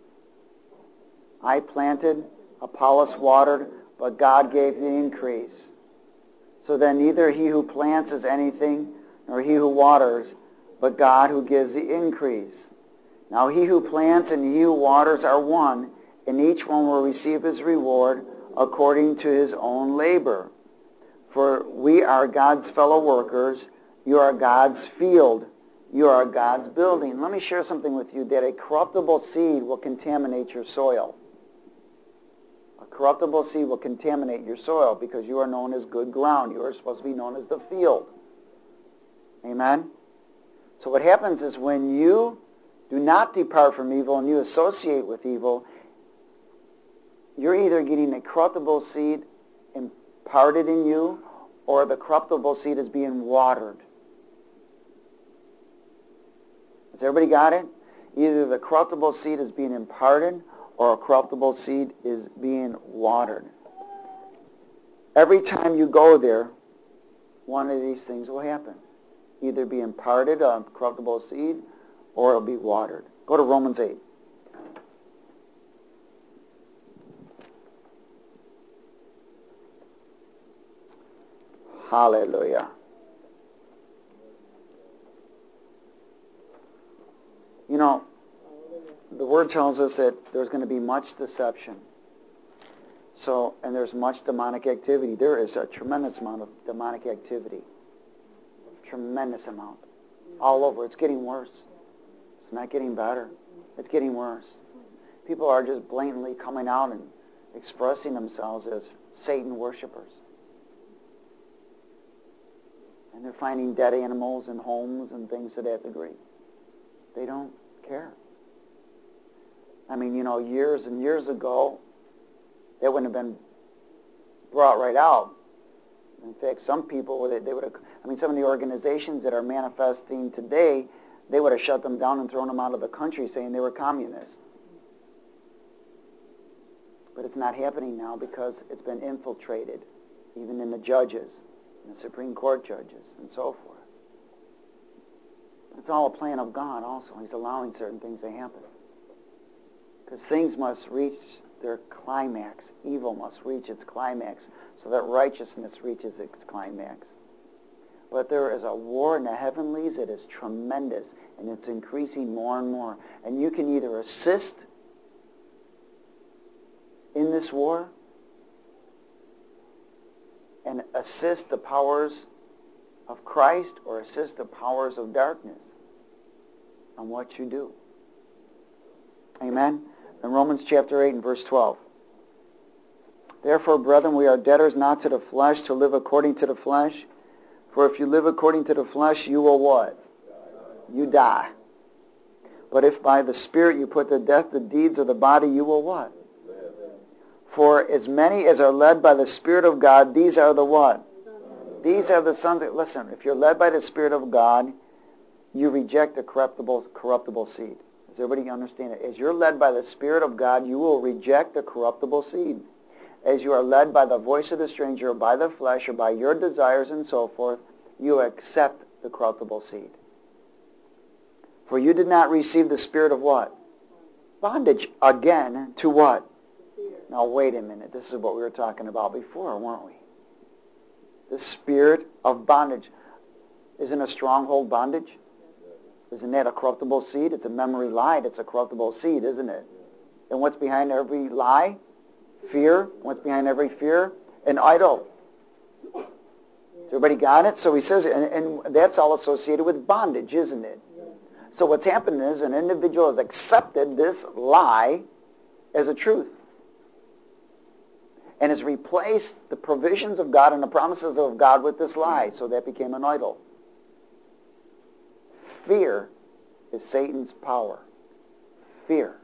I planted, Apollos watered, but God gave the increase. So then neither he who plants is anything, nor he who waters, but God who gives the increase. Now he who plants and he who waters are one, and each one will receive his reward according to his own labor. For we are God's fellow workers. You are God's field. You are God's building. Let me share something with you, that a corruptible seed will contaminate your soil. A corruptible seed will contaminate your soil because you are known as good ground. You are supposed to be known as the field. Amen? So what happens is when you do not depart from evil and you associate with evil, you're either getting a corruptible seed imparted in you, or the corruptible seed is being watered. Has everybody got it? Either the corruptible seed is being imparted, or a corruptible seed is being watered. Every time you go there, one of these things will happen. Either be imparted, a corruptible seed, or it'll be watered. Go to Romans eight. Hallelujah. You know, the Word tells us that there's going to be much deception. So, and there's much demonic activity. There is a tremendous amount of demonic activity. Tremendous amount. All over. It's getting worse. It's not getting better. It's getting worse. People are just blatantly coming out and expressing themselves as Satan worshipers. And they're finding dead animals in homes and things to that degree. They don't care. I mean, you know, years and years ago, that wouldn't have been brought right out. In fact, some people, they, they would have, I mean, some of the organizations that are manifesting today, they would have shut them down and thrown them out of the country saying they were communists. But it's not happening now because it's been infiltrated, even in the judges, in the Supreme Court judges, and so forth. It's all a plan of God also. He's allowing certain things to happen. Because things must reach their climax. Evil must reach its climax so that righteousness reaches its climax. But there is a war in the heavenlies that is tremendous, and it's increasing more and more. And you can either assist in this war, and assist the powers of Christ or assist the powers of darkness on what you do. Amen? In Romans chapter eight and verse twelve. Therefore, brethren, we are debtors not to the flesh to live according to the flesh. For if you live according to the flesh, you will what? You die. But if by the Spirit you put to death the deeds of the body, you will what? For as many as are led by the Spirit of God, these are the what? These are the sons of... Listen, if you're led by the Spirit of God, you reject the corruptible, corruptible seed. Does everybody understand it? As you're led by the Spirit of God, you will reject the corruptible seed. As you are led by the voice of the stranger, or by the flesh, or by your desires and so forth, you accept the corruptible seed. For you did not receive the spirit of what? Bondage again to what? Now wait a minute. This is what we were talking about before, weren't we? The spirit of bondage. Isn't a stronghold bondage? Isn't that a corruptible seed? It's a memory lie. It's a corruptible seed, isn't it? And what's behind every lie? Fear. What's behind every fear? An idol. Everybody got it? So he says, and, and that's all associated with bondage, isn't it? So what's happened is an individual has accepted this lie as a truth and has replaced the provisions of God and the promises of God with this lie. So that became an idol. Fear is Satan's power. Fear.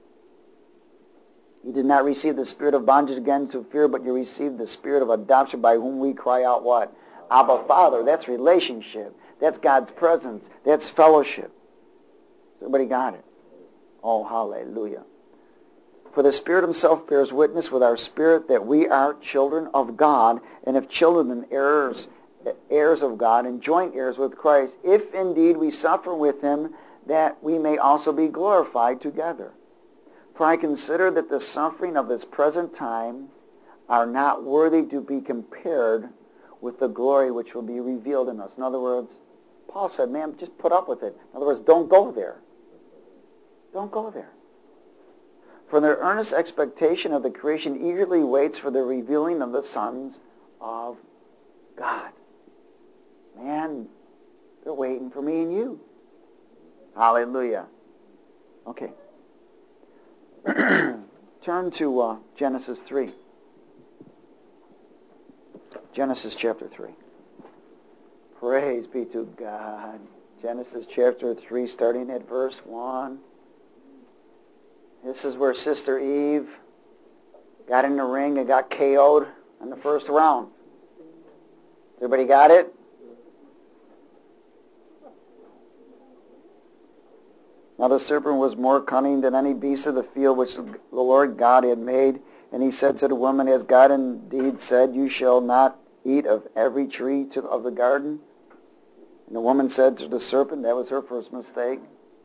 You did not receive the spirit of bondage again to fear, but you received the spirit of adoption by whom we cry out what? Abba, Father. That's relationship. That's God's presence. That's fellowship. Everybody got it? Oh, hallelujah. For the Spirit himself bears witness with our spirit that we are children of God, and if children, then heirs, heirs of God, and joint heirs with Christ, if indeed we suffer with him, that we may also be glorified together. For I consider that the suffering of this present time are not worthy to be compared with the glory which will be revealed in us. In other words, Paul said, man, just put up with it. In other words, don't go there. Don't go there. For their earnest expectation of the creation eagerly waits for the revealing of the sons of God. Man, they're waiting for me and you. Hallelujah. Okay. Turn to uh, Genesis three. Genesis chapter three. Praise be to God. Genesis chapter three, starting at verse one. This is where Sister Eve got in the ring and got K O'd in the first round. Everybody got it? Now the serpent was more cunning than any beast of the field which the Lord God had made. And he said to the woman, as God indeed said, you shall not eat of every tree to, of the garden. And the woman said to the serpent, that was her first mistake,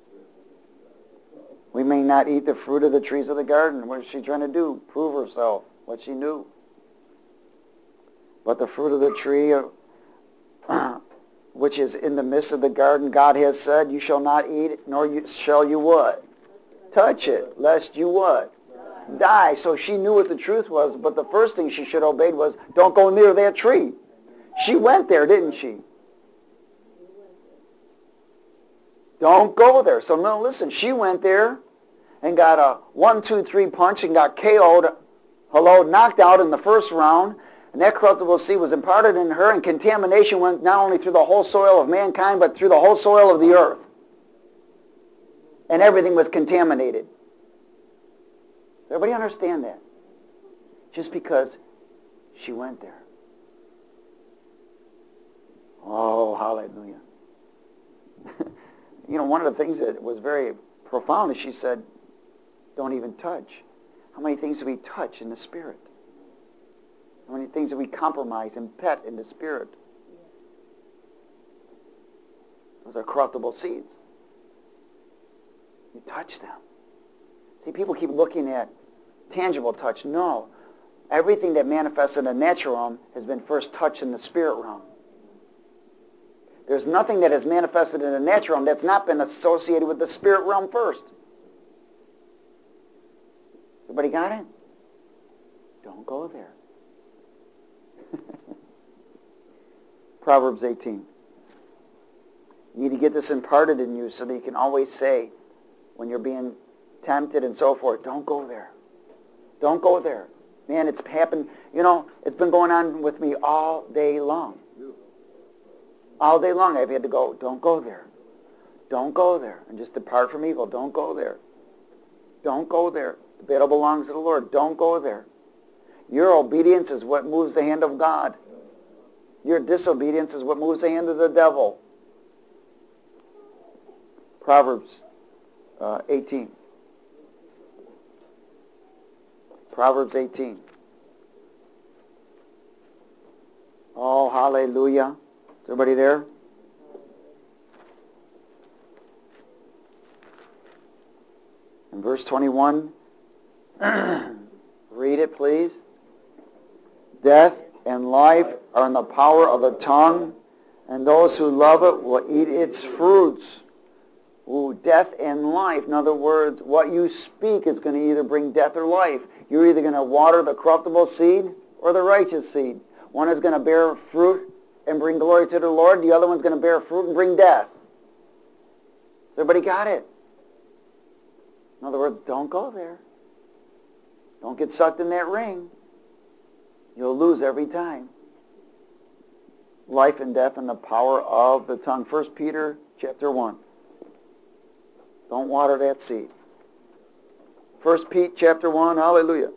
we may not eat the fruit of the trees of the garden. What is she trying to do? Prove herself, what she knew. But the fruit of the tree uh, which is in the midst of the garden, God has said, you shall not eat it, nor you, shall you what? Touch it, lest you what? Die. So she knew what the truth was, but the first thing she should have obeyed was, don't go near that tree. She went there, didn't she? Don't go there. So no, listen, she went there and got a one, two, three punch and got K O'd, hello, knocked out in the first round. And that corruptible seed was imparted in her, and contamination went not only through the whole soil of mankind, but through the whole soil of the earth. And everything was contaminated. Everybody understand that? Just because she went there. Oh, hallelujah. You know, one of the things that was very profound is she said, don't even touch. How many things do we touch in the Spirit? How many things do we compromise and pet in the Spirit? Those are corruptible seeds. You touch them. See, people keep looking at tangible touch. No. Everything that manifests in the natural realm has been first touched in the spirit realm. There's nothing that has manifested in the natural realm that's not been associated with the spirit realm first. Everybody got it? Don't go there. Proverbs eighteen. You need to get this imparted in you so that you can always say, when you're being tempted and so forth, don't go there. Don't go there. Man, it's happened, you know, it's been going on with me all day long. All day long I've had to go, don't go there. Don't go there. And just depart from evil. Don't go there. Don't go there. The battle belongs to the Lord. Don't go there. Your obedience is what moves the hand of God. Your disobedience is what moves the hand of the devil. Proverbs uh, eighteen. Proverbs eighteen. Oh, hallelujah. Is everybody there? In verse twenty-one, read it, please. Death and life are in the power of the tongue, and those who love it will eat its fruits. Ooh, death and life. In other words, what you speak is going to either bring death or life. You're either going to water the corruptible seed or the righteous seed. One is going to bear fruit and bring glory to the Lord. The other one's going to bear fruit and bring death. Everybody got it? In other words, don't go there. Don't get sucked in that ring. You'll lose every time. Life and death and the power of the tongue. First Peter chapter one. Don't water that seed. First Pete chapter one, hallelujah.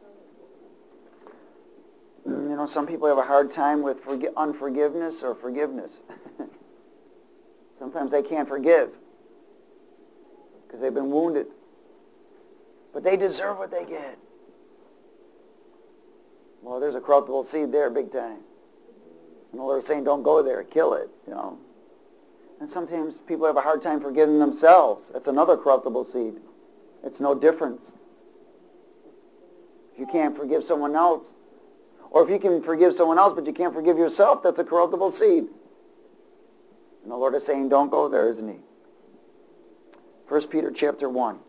You know, some people have a hard time with forgi- unforgiveness or forgiveness. Sometimes they can't forgive because they've been wounded. But they deserve what they get. Well, there's a corruptible seed there, big time. And the Lord's saying, don't go there, kill it, you know. And sometimes people have a hard time forgiving themselves. That's another corruptible seed. It's no difference. If you can't forgive someone else, or if you can forgive someone else but you can't forgive yourself, that's a corruptible seed. And the Lord is saying, don't go there, isn't he? First Peter chapter one.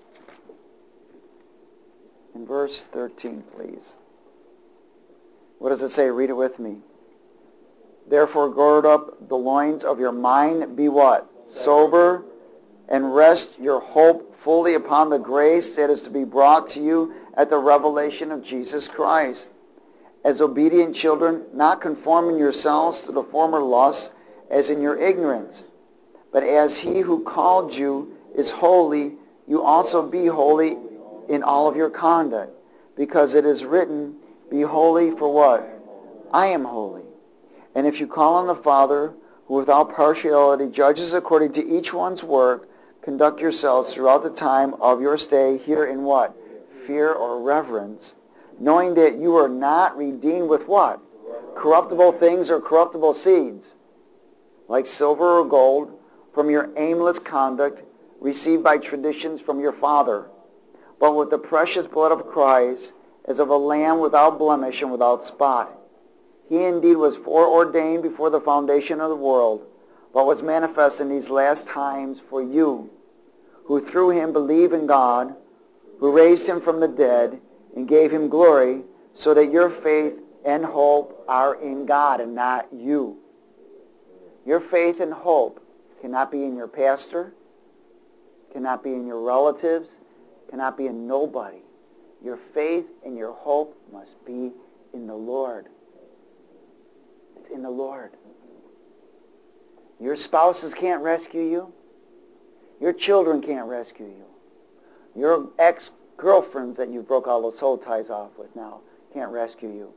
In verse thirteen, please. What does it say? Read it with me. Therefore gird up the loins of your mind, be what? Sober, and rest your hope fully upon the grace that is to be brought to you at the revelation of Jesus Christ. As obedient children, not conforming yourselves to the former lusts as in your ignorance, but as he who called you is holy, you also be holy in all of your conduct, because it is written, be holy for what? I am holy. And if you call on the Father, who without partiality judges according to each one's work, conduct yourselves throughout the time of your stay here in what? Fear or reverence, knowing that you are not redeemed with what? Corruptible things or corruptible seeds, like silver or gold, from your aimless conduct received by traditions from your father, but with the precious blood of Christ, as of a lamb without blemish and without spot. He indeed was foreordained before the foundation of the world, but was manifest in these last times for you, who through him believe in God, who raised him from the dead and gave him glory, so that your faith and hope are in God and not you. Your faith and hope cannot be in your pastor, cannot be in your relatives, cannot be in nobody. Your faith and your hope must be in the Lord. It's in the Lord. Your spouses can't rescue you. Your children can't rescue you. Your ex-girlfriends that you broke all those soul ties off with now can't rescue you.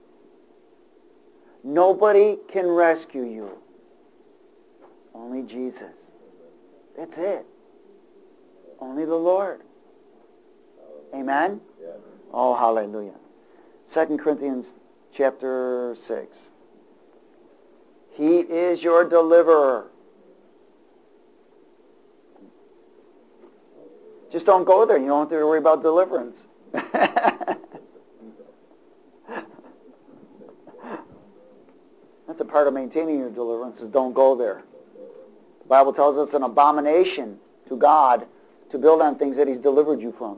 Nobody can rescue you. Only Jesus. That's it. Only the Lord. Amen? Yeah. Oh, hallelujah. Second Corinthians chapter six. He is your deliverer. Just don't go there. You don't have to worry about deliverance. That's a part of maintaining your deliverance, is don't go there. The Bible tells us it's an abomination to God to build on things that he's delivered you from.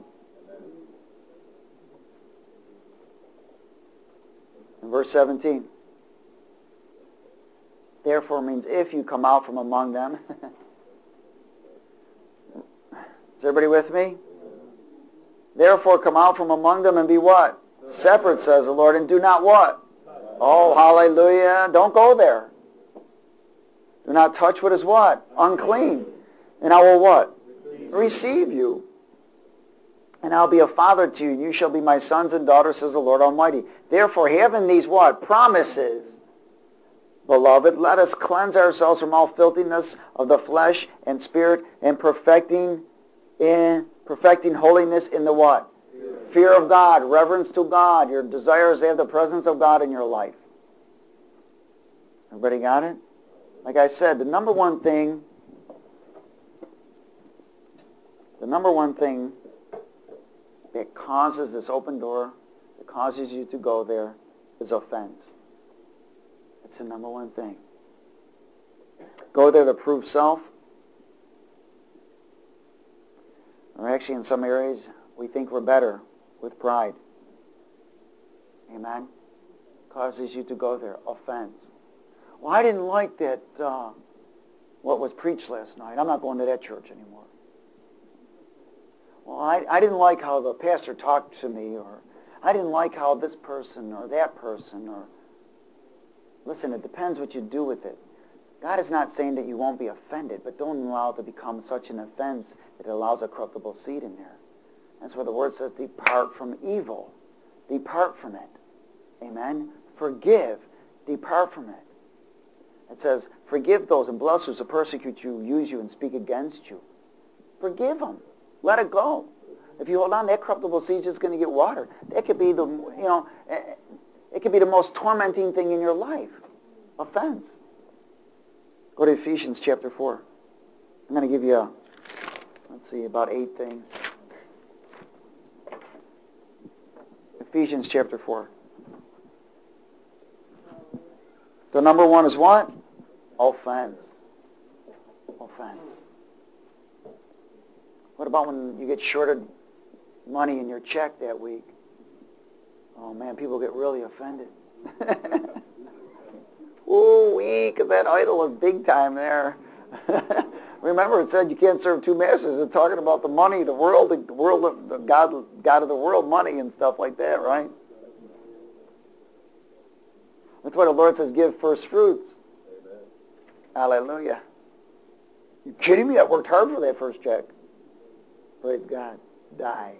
In verse seventeen. Therefore means if you come out from among them. Is everybody with me? Therefore come out from among them and be what? Separate, says the Lord, and do not what? Oh, hallelujah. Don't go there. Do not touch what is what? Unclean. And I will what? Receive you. And I'll be a father to you, and you shall be my sons and daughters, says the Lord Almighty. Therefore, having these what? Promises. Beloved, let us cleanse ourselves from all filthiness of the flesh and spirit, and perfecting in perfecting holiness in the what? Fear. Fear of God, reverence to God. Your desires to have the presence of God in your life. Everybody got it? Like I said, the number one thing, the number one thing that causes this open door, that causes you to go there, is offense. It's the number one thing. Go there to prove self. Or actually, in some areas, we think we're better with pride. Amen? Causes you to go there. Offense. Well, I didn't like that, uh, what was preached last night. I'm not going to that church anymore. Well, I, I didn't like how the pastor talked to me, or I didn't like how this person or that person, or... Listen, it depends what you do with it. God is not saying that you won't be offended, but don't allow it to become such an offense that it allows a corruptible seed in there. That's where the word says, depart from evil. Depart from it. Amen? Forgive. Depart from it. It says, forgive those and bless those who persecute you, use you, and speak against you. Forgive them. Let it go. If you hold on, that corruptible seed is just going to get watered. That could be the, you know, it could be the most tormenting thing in your life. Offense. Go to Ephesians chapter four. I'm going to give you, a, let's see, about eight things. Ephesians chapter four. The number one is what? Offense. Offense. What about when you get shorted money in your check that week? Oh man, people get really offended. Ooh-wee, because that idol is big time there. Remember, it said you can't serve two masters. It's talking about the money, the world, the world, the God, God of the world, money and stuff like that, right? That's why the Lord says, give first fruits. Amen. Hallelujah. You kidding me? I worked hard for that first check. Praise God. Die.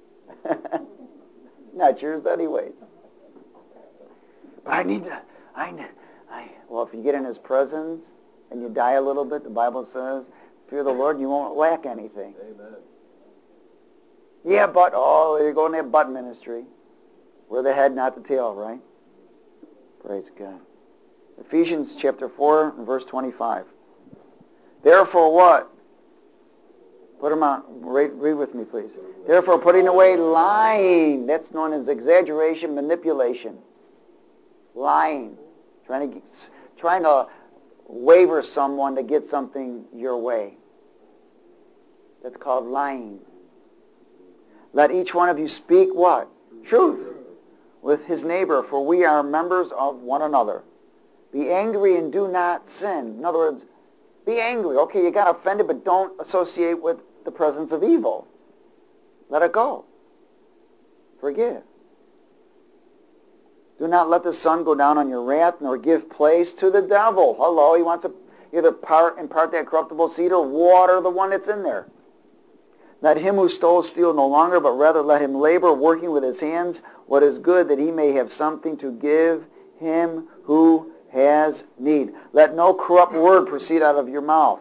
Not yours anyways. But I need to, I, I, well, if you get in His presence and you die a little bit, the Bible says, fear the Lord and you won't lack anything. Amen. Yeah, but, oh, you're going to that butt ministry. We're the head, not the tail, right? Praise God. Ephesians chapter four, verse twenty-five. Therefore what? Put them on. Read, read with me, please. Therefore, putting away lying. That's known as exaggeration, manipulation. Lying. Trying to, trying to waver someone to get something your way. That's called lying. Let each one of you speak what? Truth. With his neighbor, for we are members of one another. Be angry and do not sin. In other words, be angry. Okay, you got offended, but don't associate with the presence of evil. Let it go. Forgive. Do not let the sun go down on your wrath, nor give place to the devil. Hello, he wants to either part, impart that corruptible seed or water the one that's in there. Let him who stole steal no longer, but rather let him labor, working with his hands what is good, that he may have something to give him who has need. Let no corrupt word proceed out of your mouth,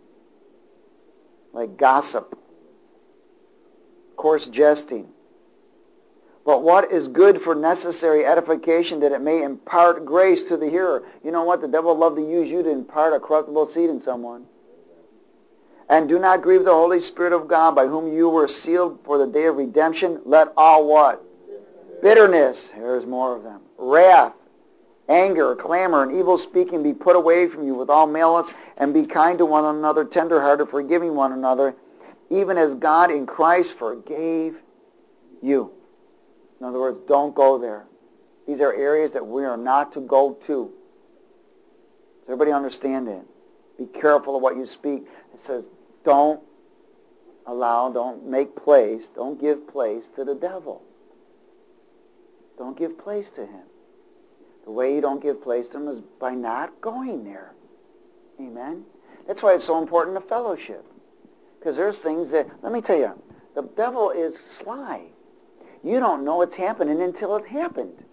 like gossip, coarse jesting. But what is good for necessary edification, that it may impart grace to the hearer. You know what? The devil would love to use you to impart a corruptible seed in someone. And do not grieve the Holy Spirit of God, by whom you were sealed for the day of redemption. Let all what? Bitterness, here's more of them, wrath, anger, clamor, and evil speaking be put away from you with all malice, and be kind to one another, tenderhearted, forgiving one another, even as God in Christ forgave you. In other words, don't go there. These are areas that we are not to go to. Does everybody understand that? Be careful of what you speak. It says, don't allow, don't make place, don't give place to the devil. Don't give place to him. The way you don't give place to him is by not going there. Amen? That's why it's so important to fellowship. Because there's things that, let me tell you, the devil is sly. You don't know it's happening until it happened.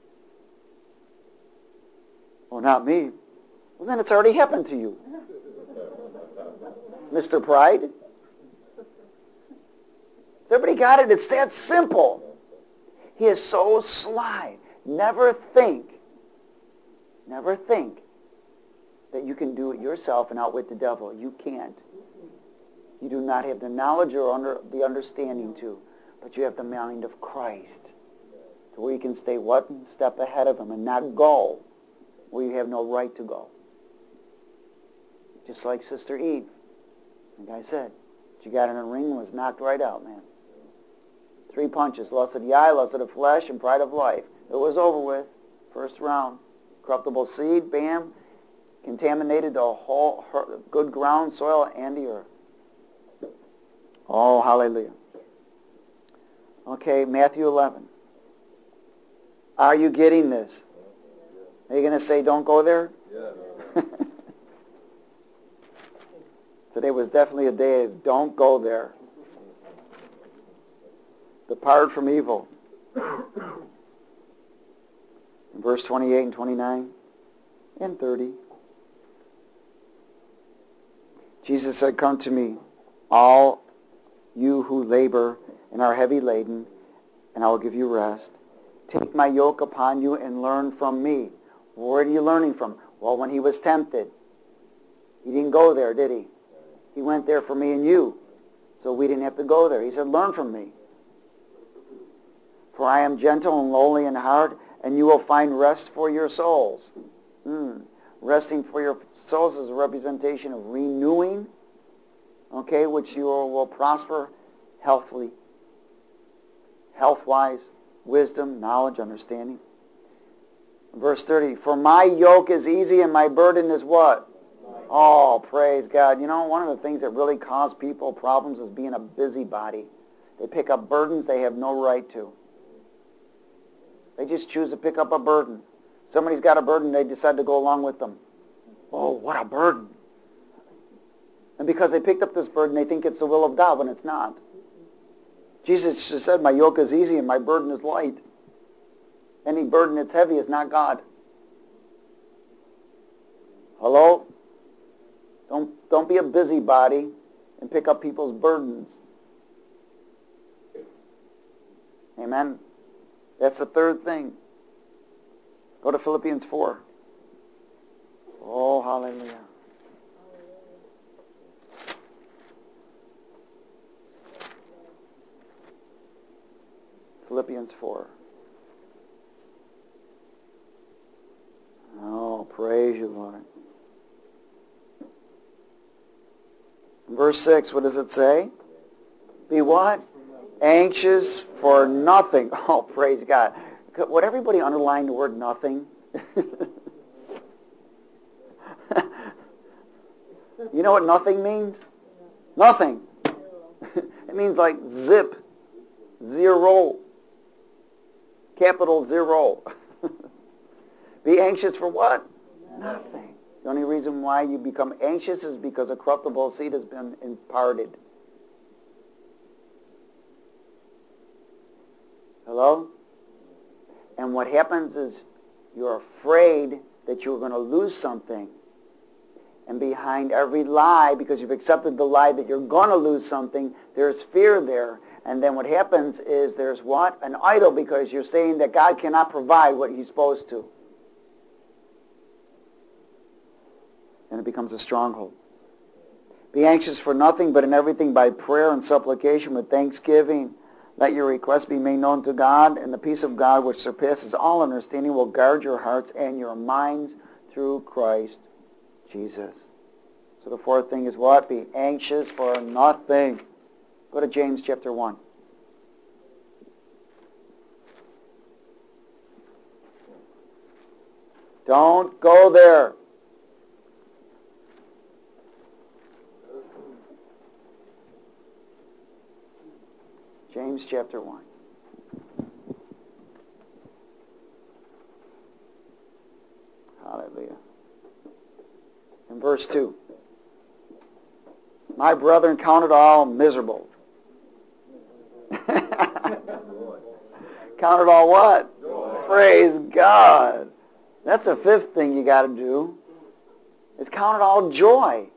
Well, not me. Well, then it's already happened to you. Mister Pride? Has everybody got it? It's that simple. He is so sly. Never think, never think that you can do it yourself and outwit the devil. You can't. You do not have the knowledge or under, the understanding to, but you have the mind of Christ, to where you can stay one step ahead of him and not go where you have no right to go. Just like Sister Eve. Like I said, she got in a ring and was knocked right out, man. Three punches, lust of the eye, lust of the flesh, and pride of life. It was over with. First round. Corruptible seed, bam, contaminated the whole her, good ground, soil, and the earth. Oh, hallelujah. Okay, Matthew eleven. Are you getting this? Are you going to say, don't go there? Yeah. Today was definitely a day of don't go there. Depart from evil. In verse twenty-eight and twenty-nine and thirty. Jesus said, come to me, all you who labor and are heavy laden, and I will give you rest. Take my yoke upon you and learn from me. Where are you learning from? Well, when he was tempted. He didn't go there, did he? He went there for me and you. So we didn't have to go there. He said, learn from me. For I am gentle and lowly in heart, and you will find rest for your souls. Hmm. Resting for your souls is a representation of renewing, okay, which you will, will prosper healthily, health-wise, wisdom, knowledge, understanding. Verse thirty, for my yoke is easy and my burden is what? Oh, praise God. You know, one of the things that really cause people problems is being a busybody. They pick up burdens they have no right to. They just choose to pick up a burden. Somebody's got a burden, they decide to go along with them. Oh, what a burden. And because they picked up this burden, they think it's the will of God when it's not. Jesus just said, my yoke is easy and my burden is light. Any burden that's heavy is not God. Hello? Don't, don't be a busybody and pick up people's burdens. Amen? That's the third thing. Go to Philippians four. Oh, hallelujah. Philippians four. Oh, praise you, Lord. Verse six, what does it say? Be what? Anxious for nothing. Oh, praise God. Would everybody underline the word nothing? You know what nothing means? Nothing. It means like zip, zero, capital zero. Be anxious for what? Nothing. The only reason why you become anxious is because a corruptible seed has been imparted. Hello? And what happens is you're afraid that you're going to lose something. And behind every lie, because you've accepted the lie that you're going to lose something, there's fear there. And then what happens is there's what? An idol, because you're saying that God cannot provide what he's supposed to. And it becomes a stronghold. Be anxious for nothing, but in everything by prayer and supplication with thanksgiving. Let your requests be made known to God, and the peace of God, which surpasses all understanding, will guard your hearts and your minds through Christ Jesus. So the fourth thing is what? Be anxious for nothing. Go to James chapter one. Don't go there. James chapter one. Hallelujah. In verse two. My brethren, count it all miserable. Count it all what? Joy. Praise God. That's the fifth thing you got to do. Is count it all joy.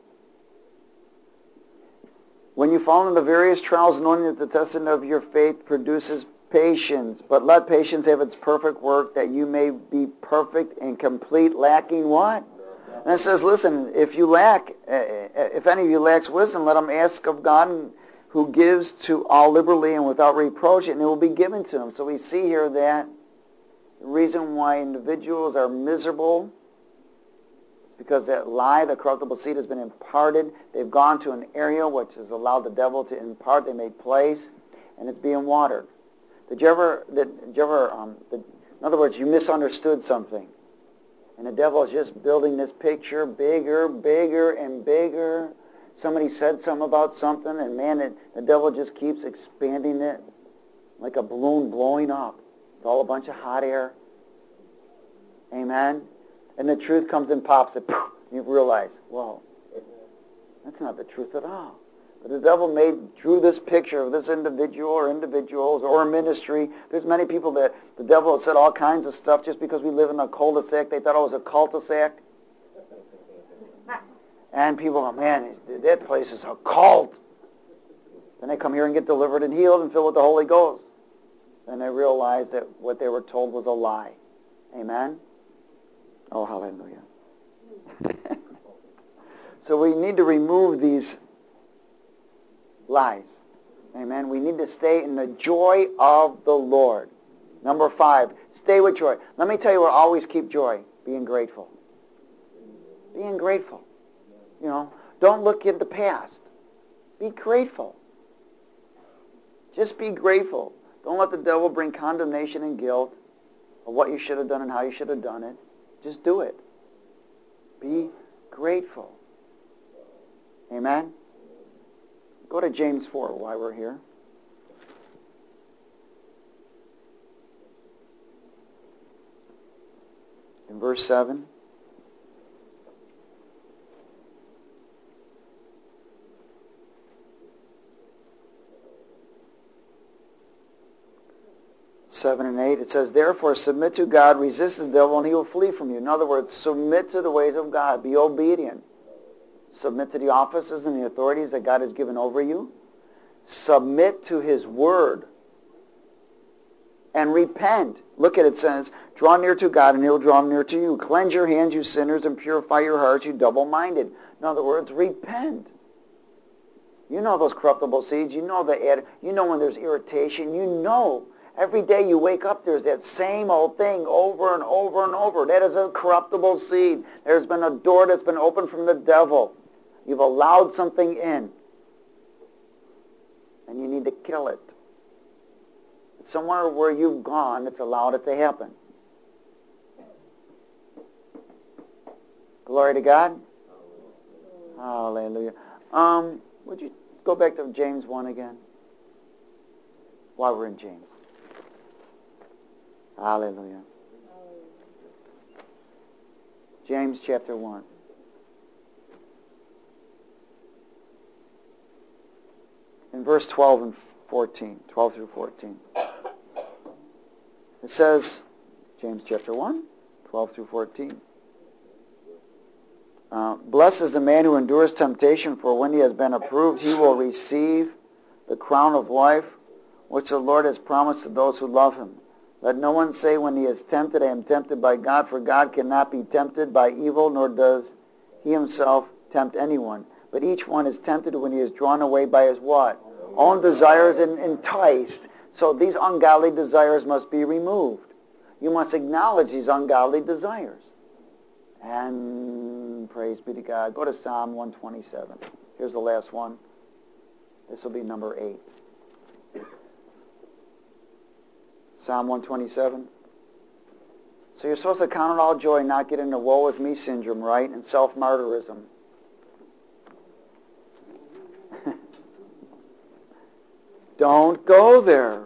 When you fall into various trials, knowing that the testing of your faith produces patience. But let patience have its perfect work, that you may be perfect and complete, lacking what? And it says, listen, if you lack, if any of you lacks wisdom, let him ask of God, who gives to all liberally and without reproach, and it will be given to him. So we see here that the reason why individuals are miserable is because that lie, the corruptible seed, has been imparted. They've gone to an area which has allowed the devil to impart. They made place, and it's being watered. Did you ever, did, did you ever um, did, in other words, you misunderstood something. And the devil is just building this picture bigger, bigger, and bigger. Somebody said something about something, and man, it, the devil just keeps expanding it like a balloon blowing up. It's all a bunch of hot air. Amen? And the truth comes and pops it. You realize, whoa, that's not the truth at all. But the devil made, drew this picture of this individual or individuals or a ministry. There's many people that the devil has said all kinds of stuff just because we live in a cul-de-sac. They thought it was a cul-de-sac. And people go, man, that place is a cult. Then they come here and get delivered and healed and filled with the Holy Ghost. And they realize that what they were told was a lie. Amen? Oh, hallelujah. So we need to remove these lies. Amen. We need to stay in the joy of the Lord. Number five, stay with joy. Let me tell you what always keep joy. Being grateful. Being grateful. You know, don't look at the past. Be grateful. Just be grateful. Don't let the devil bring condemnation and guilt of what you should have done and how you should have done it. Just do it. Be grateful. Amen. Go to James four while we're here. In verse seven. seven and eight, it says, therefore submit to God, resist the devil, and he will flee from you. In other words, submit to the ways of God. Be obedient. Submit to the offices and the authorities that God has given over you. Submit to his word. And repent. Look at it, it says, draw near to God and he will draw near to you. Cleanse your hands, you sinners, and purify your hearts, you double-minded. In other words, repent. You know those corruptible seeds. You know the you know when there's irritation. You know every day you wake up, there's that same old thing over and over and over. That is a corruptible seed. There's been a door that's been opened from the devil. You've allowed something in. And you need to kill it. Somewhere where you've gone, it's allowed it to happen. Glory to God. Hallelujah. Um, would you go back to James one again? While we're in James. Hallelujah. James chapter one. In verse twelve and fourteen, twelve through fourteen. It says, James chapter one, twelve through fourteen. Uh, blessed is the man who endures temptation, for when he has been approved, he will receive the crown of life, which the Lord has promised to those who love him. Let no one say when he is tempted, I am tempted by God, for God cannot be tempted by evil, nor does he himself tempt anyone. But each one is tempted when he is drawn away by his what? Own desires and enticed. So these ungodly desires must be removed. You must acknowledge these ungodly desires. And praise be to God. Go to Psalm one twenty-seven. Here's the last one. This will be number eight. Psalm one twenty-seven. So you're supposed to count it all joy, not get into woe is me syndrome, right? And self-martyrism. Don't go there.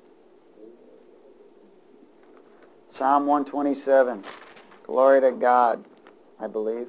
Psalm one twenty-seven. Glory to God, I believe.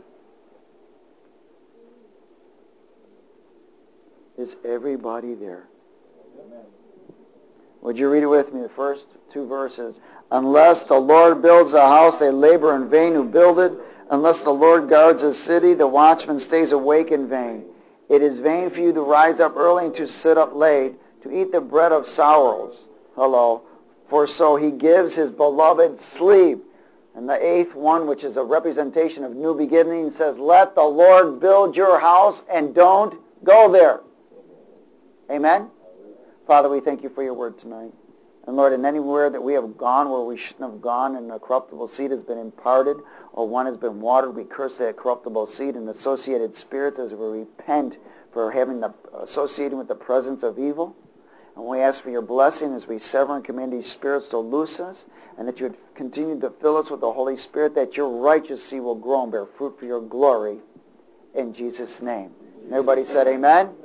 Is everybody there? Amen. Would you read it with me, the first two verses? Unless the Lord builds a house, they labor in vain who build it. Unless the Lord guards a city, the watchman stays awake in vain. It is vain for you to rise up early and to sit up late, to eat the bread of sorrows. Hello. For so he gives his beloved sleep. And the eighth one, which is a representation of new beginning, says, let the Lord build your house and don't go there. Amen? Father, we thank you for your word tonight. And Lord, in anywhere that we have gone where we shouldn't have gone and a corruptible seed has been imparted or one has been watered, we curse that corruptible seed and associated spirits as we repent for having the, associating with the presence of evil. And we ask for your blessing as we sever and command these spirits to loose us, and that you would continue to fill us with the Holy Spirit, that your righteous seed will grow and bear fruit for your glory. In Jesus' name. And everybody said amen.